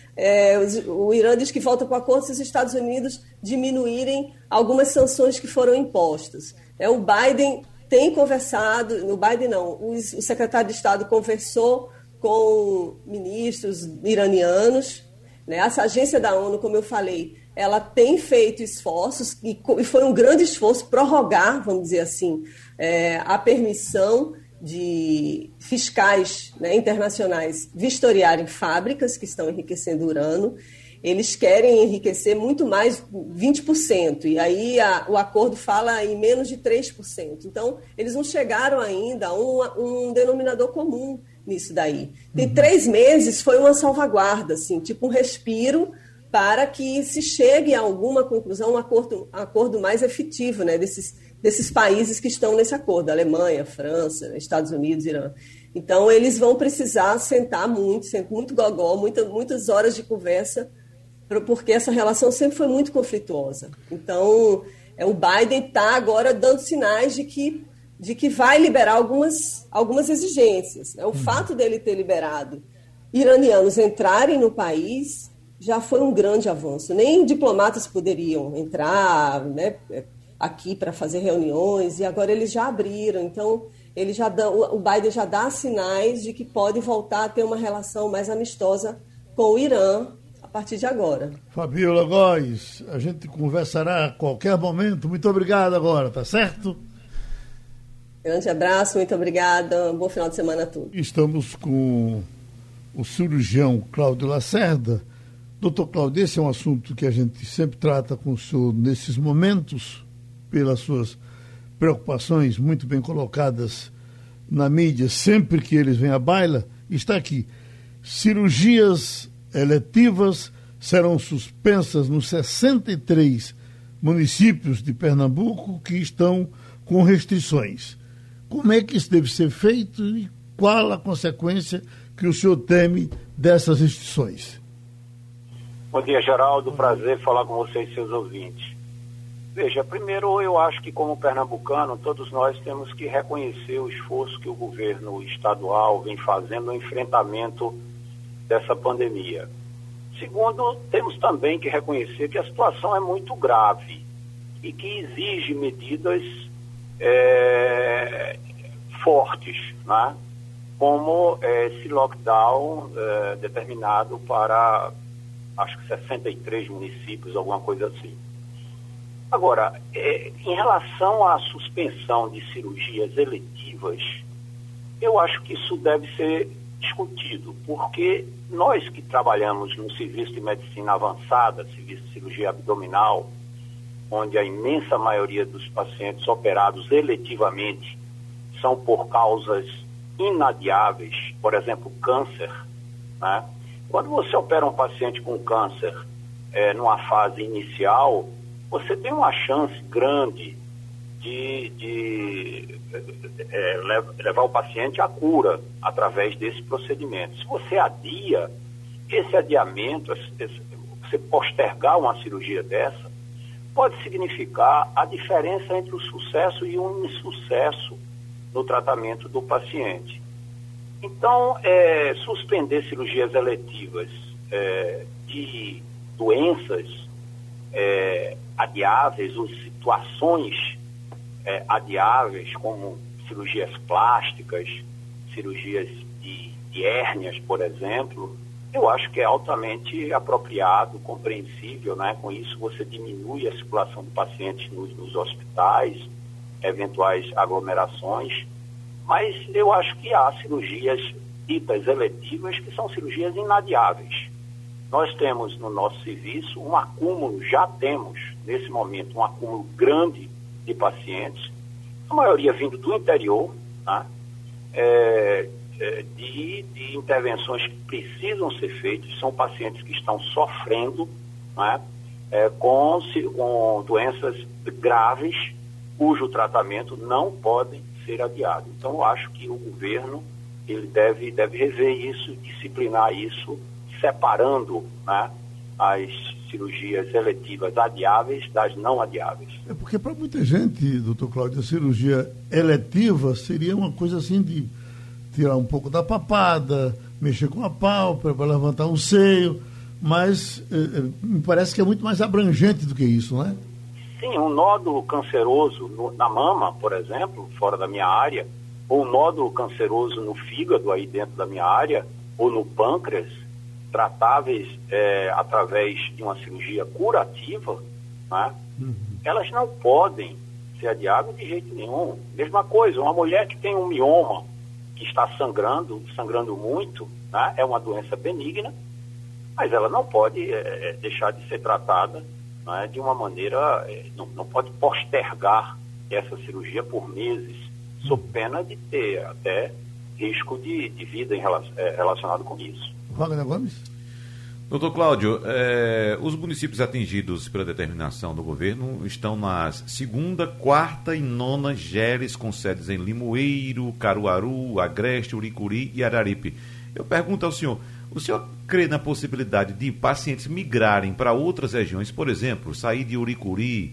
Speaker 7: o Irã diz que volta para o acordo se os Estados Unidos diminuírem algumas sanções que foram impostas. O Biden tem conversado, o secretário de Estado conversou com ministros iranianos, né? Essa agência da ONU, como eu falei, ela tem feito esforços, e foi um grande esforço prorrogar, vamos dizer assim, a permissão de fiscais, né, internacionais vistoriarem fábricas que estão enriquecendo urânio. Eles querem enriquecer muito mais, 20%, e aí o acordo fala em menos de 3%. Então, eles não chegaram ainda a um denominador comum nisso daí. Tem 3 meses, foi uma salvaguarda, assim, tipo um respiro para que se chegue a alguma conclusão, um acordo mais efetivo, né, desses países que estão nesse acordo, Alemanha, França, Estados Unidos, Irã. Então, eles vão precisar sentar muito gogó, muitas horas de conversa, porque essa relação sempre foi muito conflituosa. Então, o Biden está agora dando sinais de que vai liberar algumas exigências. O fato dele ter liberado iranianos entrarem no país já foi um grande avanço. Nem diplomatas poderiam entrar, né, aqui para fazer reuniões, e agora eles já abriram. Então, o Biden já dá sinais de que pode voltar a ter uma relação mais amistosa com o Irã a partir de agora.
Speaker 2: Fabiola Góes, a gente conversará a qualquer momento. Muito obrigado agora, tá certo?
Speaker 7: Grande abraço, muito obrigada. Um bom final de semana a todos.
Speaker 2: Estamos com o cirurgião Cláudio Lacerda. Doutor Cláudio, esse é um assunto que a gente sempre trata com o senhor nesses momentos, pelas suas preocupações muito bem colocadas na mídia, sempre que eles vêm à baila. Está aqui: cirurgias eletivas serão suspensas nos 63 municípios de Pernambuco que estão com restrições. Como é que isso deve ser feito e qual a consequência que o senhor teme dessas restrições?
Speaker 8: Bom dia, Geraldo. Prazer falar com vocês e seus ouvintes. Veja, primeiro eu acho que como pernambucano, todos nós temos que reconhecer o esforço que o governo estadual vem fazendo no enfrentamento dessa pandemia. Segundo, temos também que reconhecer que a situação é muito grave e que exige medidas fortes, né? Como esse lockdown determinado para, acho que 63 municípios, alguma coisa assim. Agora, em relação à suspensão de cirurgias eletivas, eu acho que isso deve ser discutido, porque nós que trabalhamos no serviço de medicina avançada, serviço de cirurgia abdominal, onde a imensa maioria dos pacientes operados eletivamente são por causas inadiáveis, por exemplo, câncer, né? Quando você opera um paciente com câncer numa fase inicial, você tem uma chance grande de levar o paciente à cura através desse procedimento. Se você adia, esse adiamento, você postergar uma cirurgia dessa, pode significar a diferença entre o sucesso e o insucesso no tratamento do paciente. Então, suspender cirurgias eletivas de doenças adiáveis ou situações adiáveis, como cirurgias plásticas, cirurgias de hérnias, por exemplo, eu acho que é altamente apropriado, compreensível, né? Com isso você diminui a circulação de pacientes nos hospitais, eventuais aglomerações, mas eu acho que há cirurgias ditas eletivas que são cirurgias inadiáveis. Nós temos no nosso serviço um acúmulo, já temos nesse momento um acúmulo grande de pacientes, a maioria vindo do interior, tá? De intervenções que precisam ser feitas, são pacientes que estão sofrendo, né? Com doenças graves, cujo tratamento não pode ser adiado. Então, eu acho que o governo ele deve rever isso, disciplinar isso, separando, né, as cirurgias eletivas adiáveis das não adiáveis.
Speaker 2: Porque para muita gente, doutor Cláudio, a cirurgia eletiva seria uma coisa assim de tirar um pouco da papada, mexer com a pálpebra, levantar um seio, mas me parece que é muito mais abrangente do que isso, não é?
Speaker 8: Sim, um nódulo canceroso na mama, por exemplo, fora da minha área, ou um nódulo canceroso no fígado, aí dentro da minha área, ou no pâncreas, tratáveis através de uma cirurgia curativa, né? Elas não podem ser adiado de jeito nenhum. Mesma coisa, uma mulher que tem um mioma, que está sangrando muito, né? É uma doença benigna, mas ela não pode deixar de ser tratada, né? De uma maneira, não pode postergar essa cirurgia por meses, sob pena de ter até risco de vida relacionado com isso.
Speaker 2: Wagner Gomes?
Speaker 4: Doutor Cláudio, os municípios atingidos pela determinação do governo estão nas 2ª, 4ª e 9ª GERES, com sedes em Limoeiro, Caruaru, Agreste, Uricuri e Araripe. Eu pergunto ao senhor, o senhor crê na possibilidade de pacientes migrarem para outras regiões, por exemplo, sair de Uricuri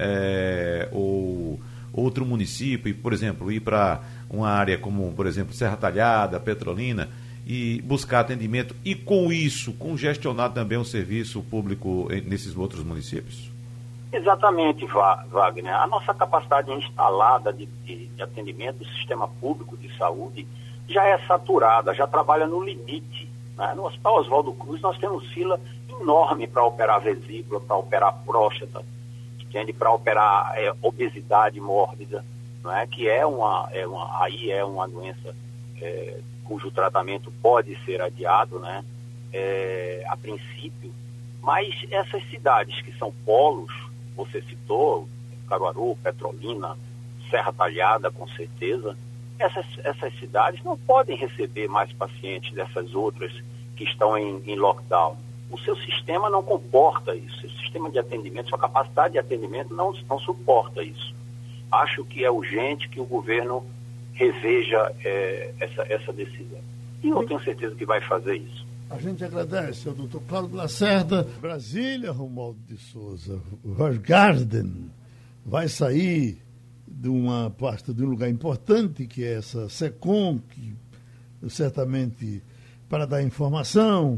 Speaker 4: ou outro município, e, por exemplo, ir para uma área como, por exemplo, Serra Talhada, Petrolina, e buscar atendimento e, com isso, congestionar também o serviço público nesses outros municípios?
Speaker 8: Exatamente, Wagner. A nossa capacidade instalada de atendimento do sistema público de saúde já é saturada, já trabalha no limite, né? No Hospital Oswaldo Cruz nós temos fila enorme para operar vesícula, para operar próstata, para operar obesidade mórbida, né? Que é uma doença cujo tratamento pode ser adiado, né? A princípio, mas essas cidades que são polos, você citou, Caruaru, Petrolina, Serra Talhada, com certeza, essas cidades não podem receber mais pacientes dessas outras que estão em lockdown. O seu sistema não comporta isso, o sistema de atendimento, sua capacidade de atendimento não suporta isso. Acho que é urgente que o governo reveja essa decisão. E eu tenho certeza que vai fazer isso.
Speaker 2: A gente agradece ao doutor Cláudio Lacerda. Brasília, Romualdo de Souza. O Vargarden vai sair de uma pasta, de um lugar importante, que é essa SECOM, que certamente para dar informação,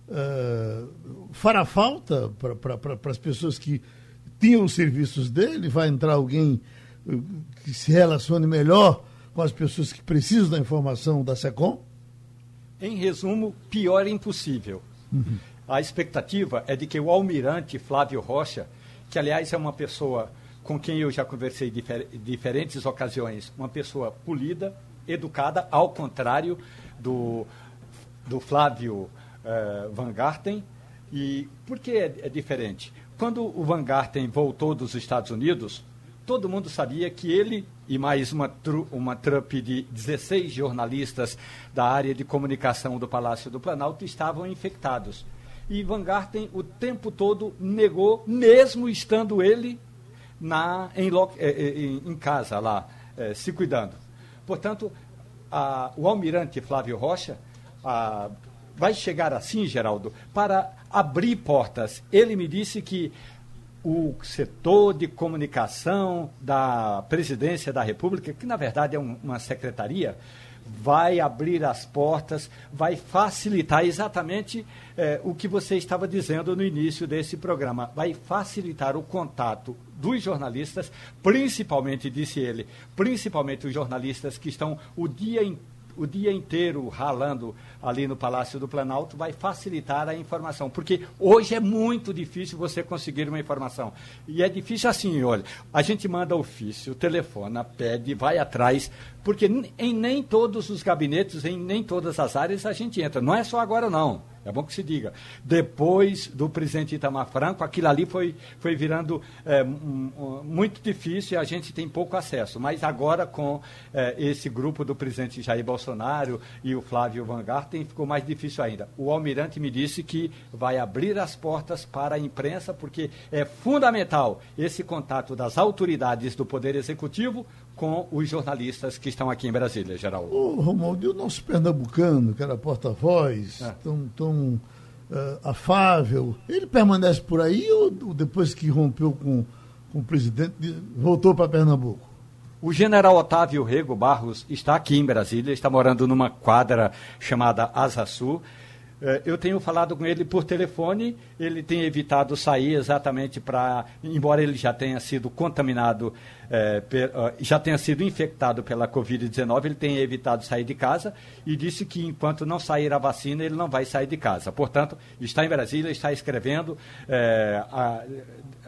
Speaker 2: fará falta para as pessoas que tinham os serviços dele. Vai entrar alguém que se relacione melhor com as pessoas que precisam da informação da SECOM?
Speaker 3: Em resumo, pior é impossível. A expectativa é de que o almirante Flávio Rocha, que aliás é uma pessoa com quem eu já conversei em diferentes ocasiões, uma pessoa polida, educada, ao contrário do Flávio Van Garten. E por que é diferente? Quando o Van Garten voltou dos Estados Unidos, todo mundo sabia que ele e mais uma trupe de 16 jornalistas da área de comunicação do Palácio do Planalto estavam infectados. E Van Garten o tempo todo negou, mesmo estando ele em casa lá, se cuidando. Portanto, o almirante Flávio Rocha vai chegar assim, Geraldo, para abrir portas. Ele me disse que o setor de comunicação da Presidência da República, que na verdade é uma secretaria, vai abrir as portas, vai facilitar exatamente o que você estava dizendo no início desse programa. Vai facilitar o contato dos jornalistas, principalmente, disse ele, principalmente os jornalistas que estão o dia inteiro ralando ali no Palácio do Planalto, vai facilitar a informação, porque hoje é muito difícil você conseguir uma informação. E é difícil assim, olha, a gente manda ofício, telefona, pede, vai atrás, porque em nem todos os gabinetes, em nem todas as áreas a gente entra. Não é só agora, não. É bom que se diga. Depois do presidente Itamar Franco, aquilo ali foi virando muito difícil e a gente tem pouco acesso. Mas agora, com esse grupo do presidente Jair Bolsonaro e o Flávio Van Garten, ficou mais difícil ainda. O almirante me disse que vai abrir as portas para a imprensa, porque é fundamental esse contato das autoridades do Poder Executivo com os jornalistas que estão aqui em Brasília, Geraldo.
Speaker 2: O Romualdo, e o nosso pernambucano, que era porta-voz, tão afável, ele permanece por aí ou depois que rompeu com o presidente, voltou para Pernambuco?
Speaker 3: O general Otávio Rego Barros está aqui em Brasília, está morando numa quadra chamada Asa Sul. Eu tenho falado com ele por telefone, ele tem evitado sair exatamente embora ele já tenha sido contaminado, já tenha sido infectado pela Covid-19, ele tem evitado sair de casa e disse que enquanto não sair a vacina, ele não vai sair de casa. Portanto, está em Brasília, está escrevendo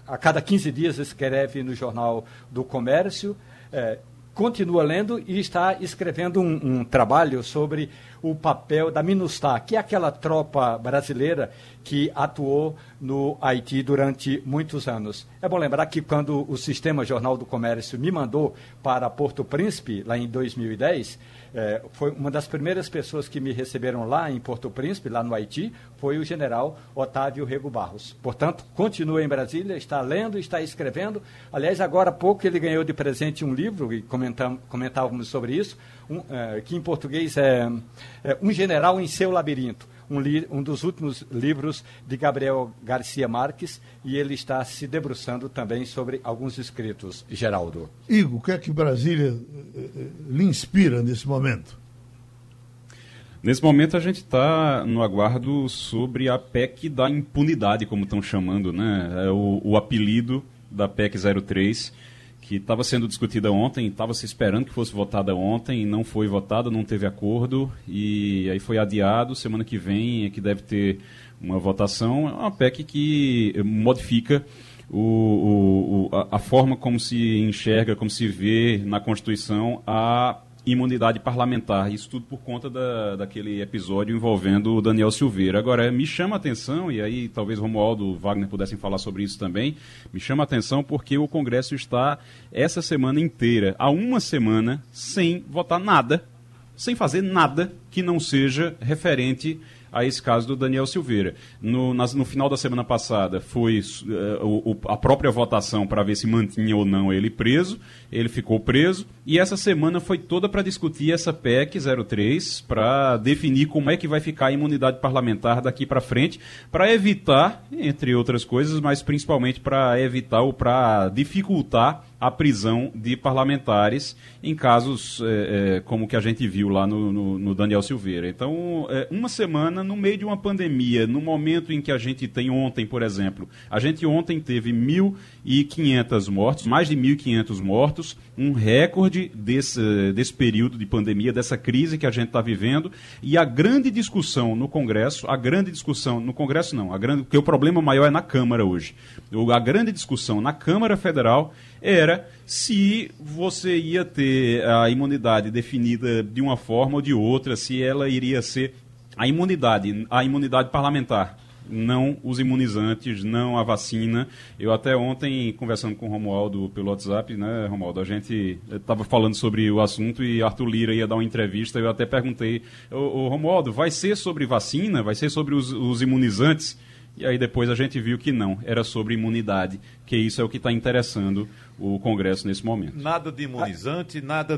Speaker 3: a cada 15 dias escreve no Jornal do Comércio, continua lendo e está escrevendo um trabalho sobre o papel da MINUSTAH, que é aquela tropa brasileira que atuou no Haiti durante muitos anos. É bom lembrar que quando o Sistema Jornal do Comércio me mandou para Porto Príncipe, lá em 2010, foi uma das primeiras pessoas que me receberam lá em Porto Príncipe, lá no Haiti, foi o general Otávio Rego Barros. Portanto, continua em Brasília, está lendo, está escrevendo. Aliás, agora há pouco ele ganhou de presente um livro, e comentávamos sobre isso, que em português é Um General em Seu Labirinto, um dos últimos livros de Gabriel Garcia Marques, e ele está se debruçando também sobre alguns escritos. Geraldo.
Speaker 2: Igor, o que é que Brasília lhe inspira nesse momento?
Speaker 5: Nesse momento a gente está no aguardo sobre a PEC da impunidade, como estão chamando, né? É o apelido da PEC 03, que estava sendo discutida ontem, estava se esperando que fosse votada ontem, não foi votada, não teve acordo, e aí foi adiado. Semana que vem é que deve ter uma votação. É uma PEC que modifica a forma como se enxerga, como se vê na Constituição a imunidade parlamentar. Isso tudo por conta daquele episódio envolvendo o Daniel Silveira. Agora, me chama a atenção, e aí talvez Romualdo e Wagner pudessem falar sobre isso também, me chama a atenção porque o Congresso está essa semana inteira, há uma semana, sem votar nada, sem fazer nada que não seja referente a esse caso do Daniel Silveira. No final da semana passada foi a própria votação para ver se mantinha ou não ele preso, ele ficou preso, e essa semana foi toda para discutir essa PEC 03, para definir como é que vai ficar a imunidade parlamentar daqui para frente, para evitar, entre outras coisas, mas principalmente para evitar ou para dificultar a prisão de parlamentares em casos como o que a gente viu lá no Daniel Silveira. Então, uma semana no meio de uma pandemia, no momento em que a gente tem ontem, por exemplo, a gente ontem teve 1.500 mortos, mais de 1.500 mortos, um recorde desse período de pandemia, dessa crise que a gente está vivendo, e a grande discussão no Congresso, porque o problema maior é na Câmara hoje, a grande discussão na Câmara Federal era se você ia ter a imunidade definida de uma forma ou de outra, se ela iria ser a imunidade parlamentar, não os imunizantes, não a vacina. Eu até ontem, conversando com o Romualdo pelo WhatsApp, né, Romualdo, a gente estava falando sobre o assunto e Arthur Lira ia dar uma entrevista, eu até perguntei, Romualdo, vai ser sobre vacina? Vai ser sobre os imunizantes? E aí depois a gente viu que não, era sobre imunidade, que isso é o que está interessando o Congresso nesse momento. Nada de imunizante, nada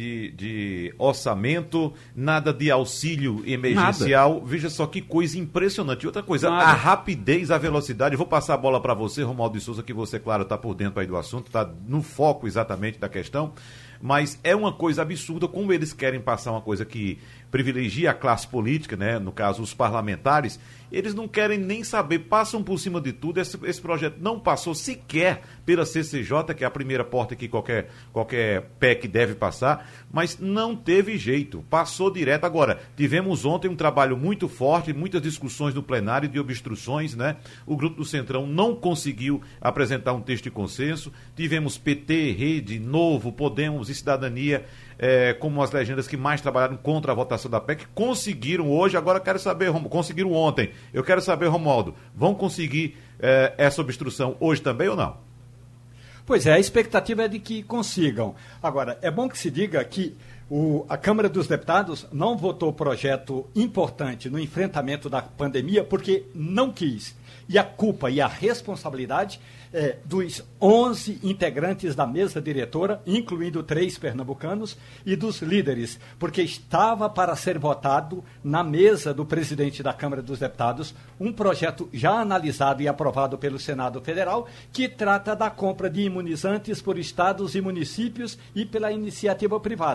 Speaker 5: de orçamento, nada de auxílio emergencial. Nada. Veja só que coisa impressionante. Outra coisa, a rapidez, a velocidade. Vou passar a bola para você, Romualdo de Souza, que você, claro, está por dentro aí do assunto, está no foco exatamente da questão. Mas é uma coisa absurda como eles querem passar uma coisa que privilegia a classe política, né? No caso, os parlamentares. Eles não querem nem saber, passam por cima de tudo. Esse projeto não passou sequer pela CCJ, que é a primeira porta que qualquer PEC deve passar, mas não teve jeito, passou direto. Agora, tivemos ontem um trabalho muito forte, muitas discussões no plenário de obstruções, né? O Grupo do Centrão não conseguiu apresentar um texto de consenso, tivemos PT, Rede, Novo, Podemos e Cidadania, como as legendas que mais trabalharam contra a votação da PEC, conseguiram hoje. Agora quero saber, conseguiram ontem, eu quero saber, Romualdo, vão conseguir essa obstrução hoje também ou não?
Speaker 3: Pois é, a expectativa é de que consigam. Agora, é bom que se diga que a Câmara dos Deputados não votou projeto importante no enfrentamento da pandemia porque não quis. E a culpa e a responsabilidade dos 11 integrantes da mesa diretora, incluindo 3 pernambucanos, e dos líderes, porque estava para ser votado na mesa do presidente da Câmara dos Deputados um projeto já analisado e aprovado pelo Senado Federal, que trata da compra de imunizantes por estados e municípios e pela iniciativa privada.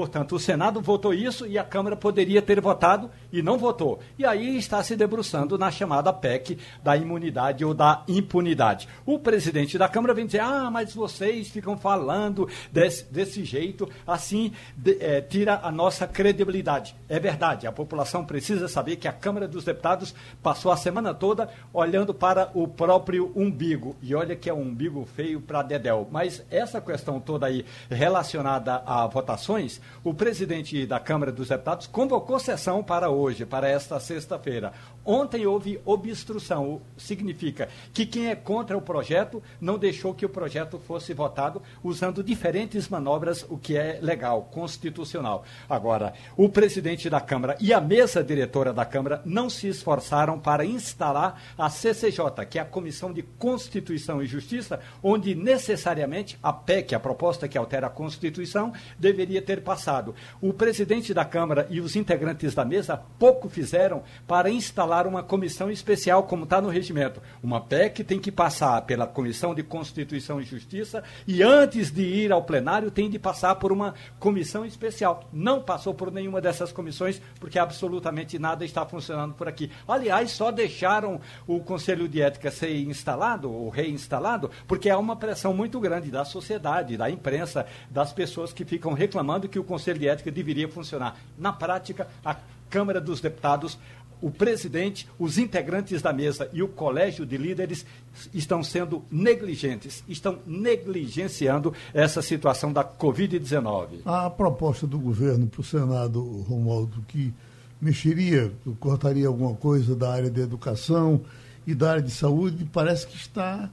Speaker 3: portanto, o Senado votou isso e a Câmara poderia ter votado e não votou. E aí está se debruçando na chamada PEC da imunidade ou da impunidade. O presidente da Câmara vem dizer, mas vocês ficam falando desse jeito, assim tira a nossa credibilidade. É verdade, a população precisa saber que a Câmara dos Deputados passou a semana toda olhando para o próprio umbigo. E olha que é um umbigo feio para dedéu. Mas essa questão toda aí relacionada a votações, o presidente da Câmara dos Deputados convocou sessão para hoje, para esta sexta-feira. Ontem houve obstrução, significa que quem é contra o projeto não deixou que o projeto fosse votado usando diferentes manobras, o que é legal, constitucional. Agora, o presidente da Câmara e a mesa diretora da Câmara não se esforçaram para instalar a CCJ, que é a Comissão de Constituição e Justiça, onde necessariamente a PEC, a proposta que altera a Constituição, deveria ter passado. O presidente da Câmara e os integrantes da mesa pouco fizeram para instalar uma comissão especial, como está no regimento. Uma PEC tem que passar pela Comissão de Constituição e Justiça e antes de ir ao plenário tem de passar por uma comissão especial. Não passou por nenhuma dessas comissões porque absolutamente nada está funcionando por aqui. Aliás, só deixaram o Conselho de Ética ser instalado ou reinstalado porque há uma pressão muito grande da sociedade, da imprensa, das pessoas que ficam reclamando que o Conselho de Ética deveria funcionar. Na prática, a Câmara dos Deputados, o presidente, os integrantes da mesa e o colégio de líderes estão sendo negligentes, estão negligenciando essa situação da Covid-19.
Speaker 2: A proposta do governo para o Senado, Romualdo, que mexeria, cortaria alguma coisa da área da educação e da área de saúde, parece que está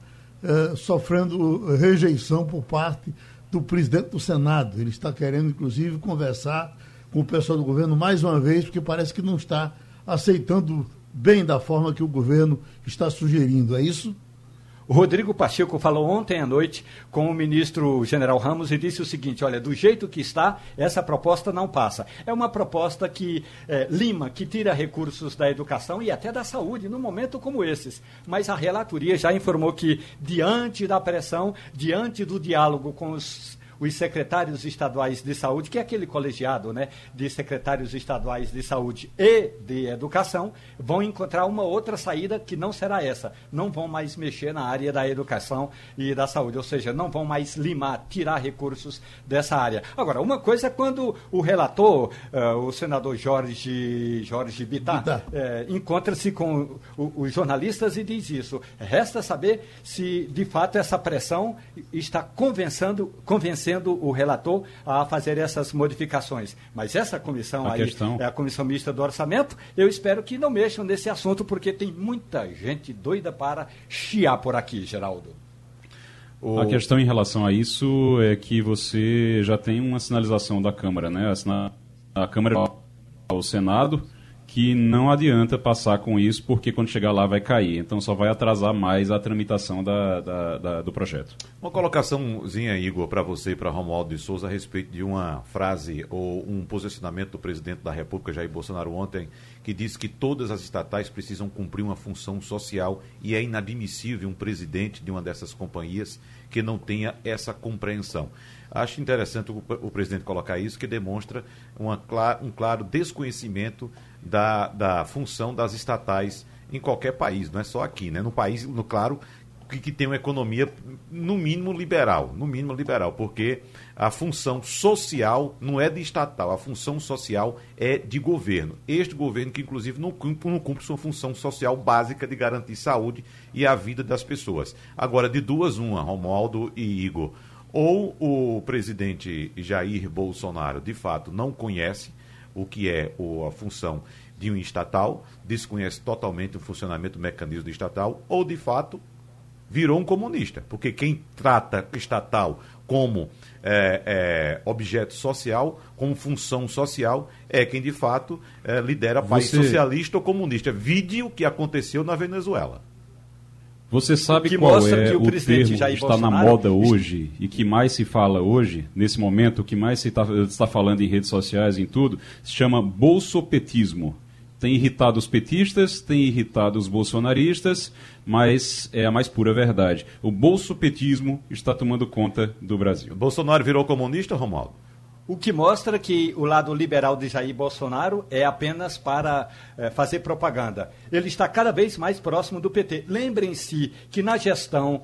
Speaker 2: sofrendo rejeição por parte do presidente do Senado. Ele está querendo, inclusive, conversar com o pessoal do governo mais uma vez, porque parece que não está aceitando bem da forma que o governo está sugerindo. É isso?
Speaker 3: O Rodrigo Pacheco falou ontem à noite com o ministro General Ramos e disse o seguinte, olha, do jeito que está, essa proposta não passa. É uma proposta que lima, que tira recursos da educação e até da saúde, num momento como esses. Mas a relatoria já informou que, diante da pressão, diante do diálogo com os secretários estaduais de saúde, que é aquele colegiado, né, de secretários estaduais de saúde e de educação, vão encontrar uma outra saída que não será essa. Não vão mais mexer na área da educação e da saúde, ou seja, não vão mais limar, tirar recursos dessa área. Agora, uma coisa é quando o relator, o senador Jorge Bittar, encontra-se com os jornalistas e diz isso. Resta saber se, de fato, essa pressão está convencendo o relator a fazer essas modificações. Mas essa comissão é a comissão mista do orçamento, eu espero que não mexam nesse assunto, porque tem muita gente doida para chiar por aqui, Geraldo.
Speaker 5: A questão em relação a isso é que você já tem uma sinalização da Câmara, né? A Câmara ao Senado, que não adianta passar com isso, porque quando chegar lá vai cair. Então só vai atrasar mais a tramitação do projeto.
Speaker 4: Uma colocaçãozinha, Igor, para você e para Romualdo de Souza a respeito de uma frase ou um posicionamento do presidente da República, Jair Bolsonaro, ontem, que disse que todas as estatais precisam cumprir uma função social e é inadmissível um presidente de uma dessas companhias que não tenha essa compreensão. Acho interessante o presidente colocar isso, que demonstra um claro desconhecimento da função das estatais em qualquer país, não é só aqui, né? No país, claro, que tem uma economia no mínimo liberal, porque a função social não é de estatal, a função social é de governo. Este governo que, inclusive, não cumpre sua função social básica de garantir saúde e a vida das pessoas. Agora, de duas, uma, Romualdo e Igor, ou o presidente Jair Bolsonaro, de fato, não conhece o que é a função de um estatal, desconhece totalmente o funcionamento do mecanismo do estatal, ou, de fato, virou um comunista, porque quem trata estatal como objeto social, como função social, é quem, de fato, lidera país socialista ou comunista. Vide o que aconteceu na Venezuela.
Speaker 5: Você sabe qual é o termo que está na moda hoje e que mais se fala hoje, nesse momento, o que mais se está falando em redes sociais, em tudo, se chama bolsopetismo. Tem irritado os petistas, tem irritado os bolsonaristas, mas é a mais pura verdade. O bolsopetismo está tomando conta do Brasil.
Speaker 4: Bolsonaro virou comunista, Romualdo?
Speaker 3: O que mostra que o lado liberal de Jair Bolsonaro é apenas para fazer propaganda. Ele está cada vez mais próximo do PT. Lembrem-se que na gestão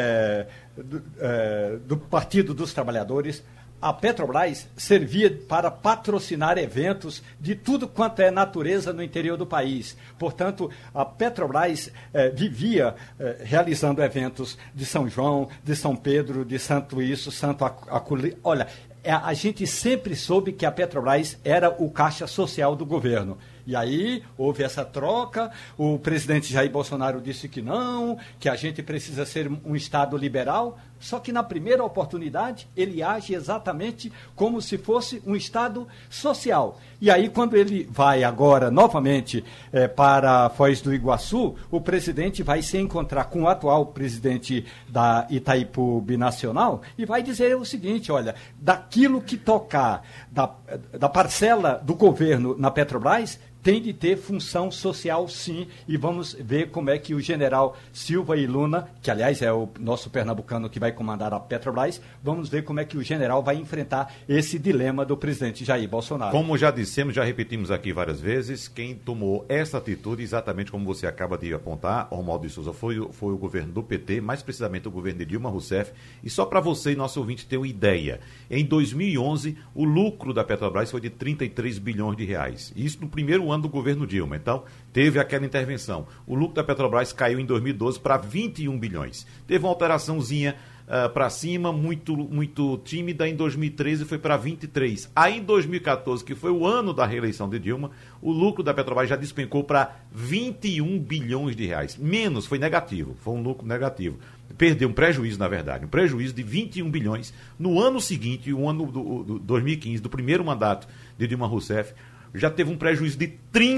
Speaker 3: do Partido dos Trabalhadores, a Petrobras servia para patrocinar eventos de tudo quanto é natureza no interior do país. Portanto, a Petrobras vivia realizando eventos de São João, de São Pedro, de Santo Isso, Santo Acolhi. Olha, a gente sempre soube que a Petrobras era o caixa social do governo. E aí houve essa troca, o presidente Jair Bolsonaro disse que não, que a gente precisa ser um Estado liberal, só que na primeira oportunidade ele age exatamente como se fosse um Estado social. E aí quando ele vai agora novamente para Foz do Iguaçu, o presidente vai se encontrar com o atual presidente da Itaipu Binacional e vai dizer o seguinte, olha, daquilo que tocar da parcela do governo na Petrobras, tem de ter função social, sim, e vamos ver como é que o general Silva e Luna, que aliás é o nosso pernambucano que vai comandar a Petrobras, vamos ver como é que o general vai enfrentar esse dilema do presidente Jair Bolsonaro.
Speaker 4: Como já dissemos, já repetimos aqui várias vezes, quem tomou essa atitude, exatamente como você acaba de apontar, Romualdo de Souza, foi o governo do PT, mais precisamente o governo de Dilma Rousseff, e só para você e nosso ouvinte ter uma ideia, em 2011, o lucro da Petrobras foi de 33 bilhões de reais, isso no primeiro ano do governo Dilma. Então, teve aquela intervenção. O lucro da Petrobras caiu em 2012 para 21 bilhões. Teve uma alteraçãozinha para cima, muito tímida. Em 2013 foi para 23. Aí em 2014, que foi o ano da reeleição de Dilma, o lucro da Petrobras já despencou para 21 bilhões de reais. Menos, foi negativo. Foi um lucro negativo. Perdeu um prejuízo, na verdade. Um prejuízo de 21 bilhões. No ano seguinte, o ano do 2015, do primeiro mandato de Dilma Rousseff, já teve um prejuízo de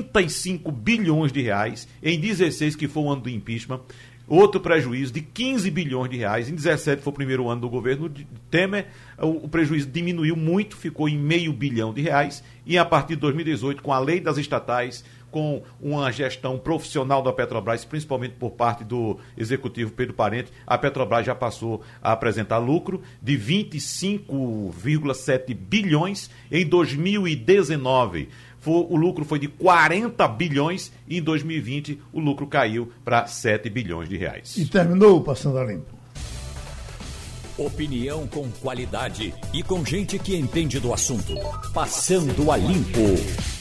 Speaker 4: 35 bilhões de reais, em 16, que foi o ano do impeachment, outro prejuízo de 15 bilhões de reais, em 17 foi o primeiro ano do governo de Temer, o prejuízo diminuiu muito, ficou em R$500 bilhão, e a partir de 2018, com a lei das estatais, com uma gestão profissional da Petrobras, principalmente por parte do executivo Pedro Parente, a Petrobras já passou a apresentar lucro de 25,7 bilhões em 2019. O lucro foi de 40 bilhões e em 2020 o lucro caiu para 7 bilhões de reais.
Speaker 2: E terminou o Passando a Limpo.
Speaker 1: Opinião com qualidade e com gente que entende do assunto. Passando a Limpo.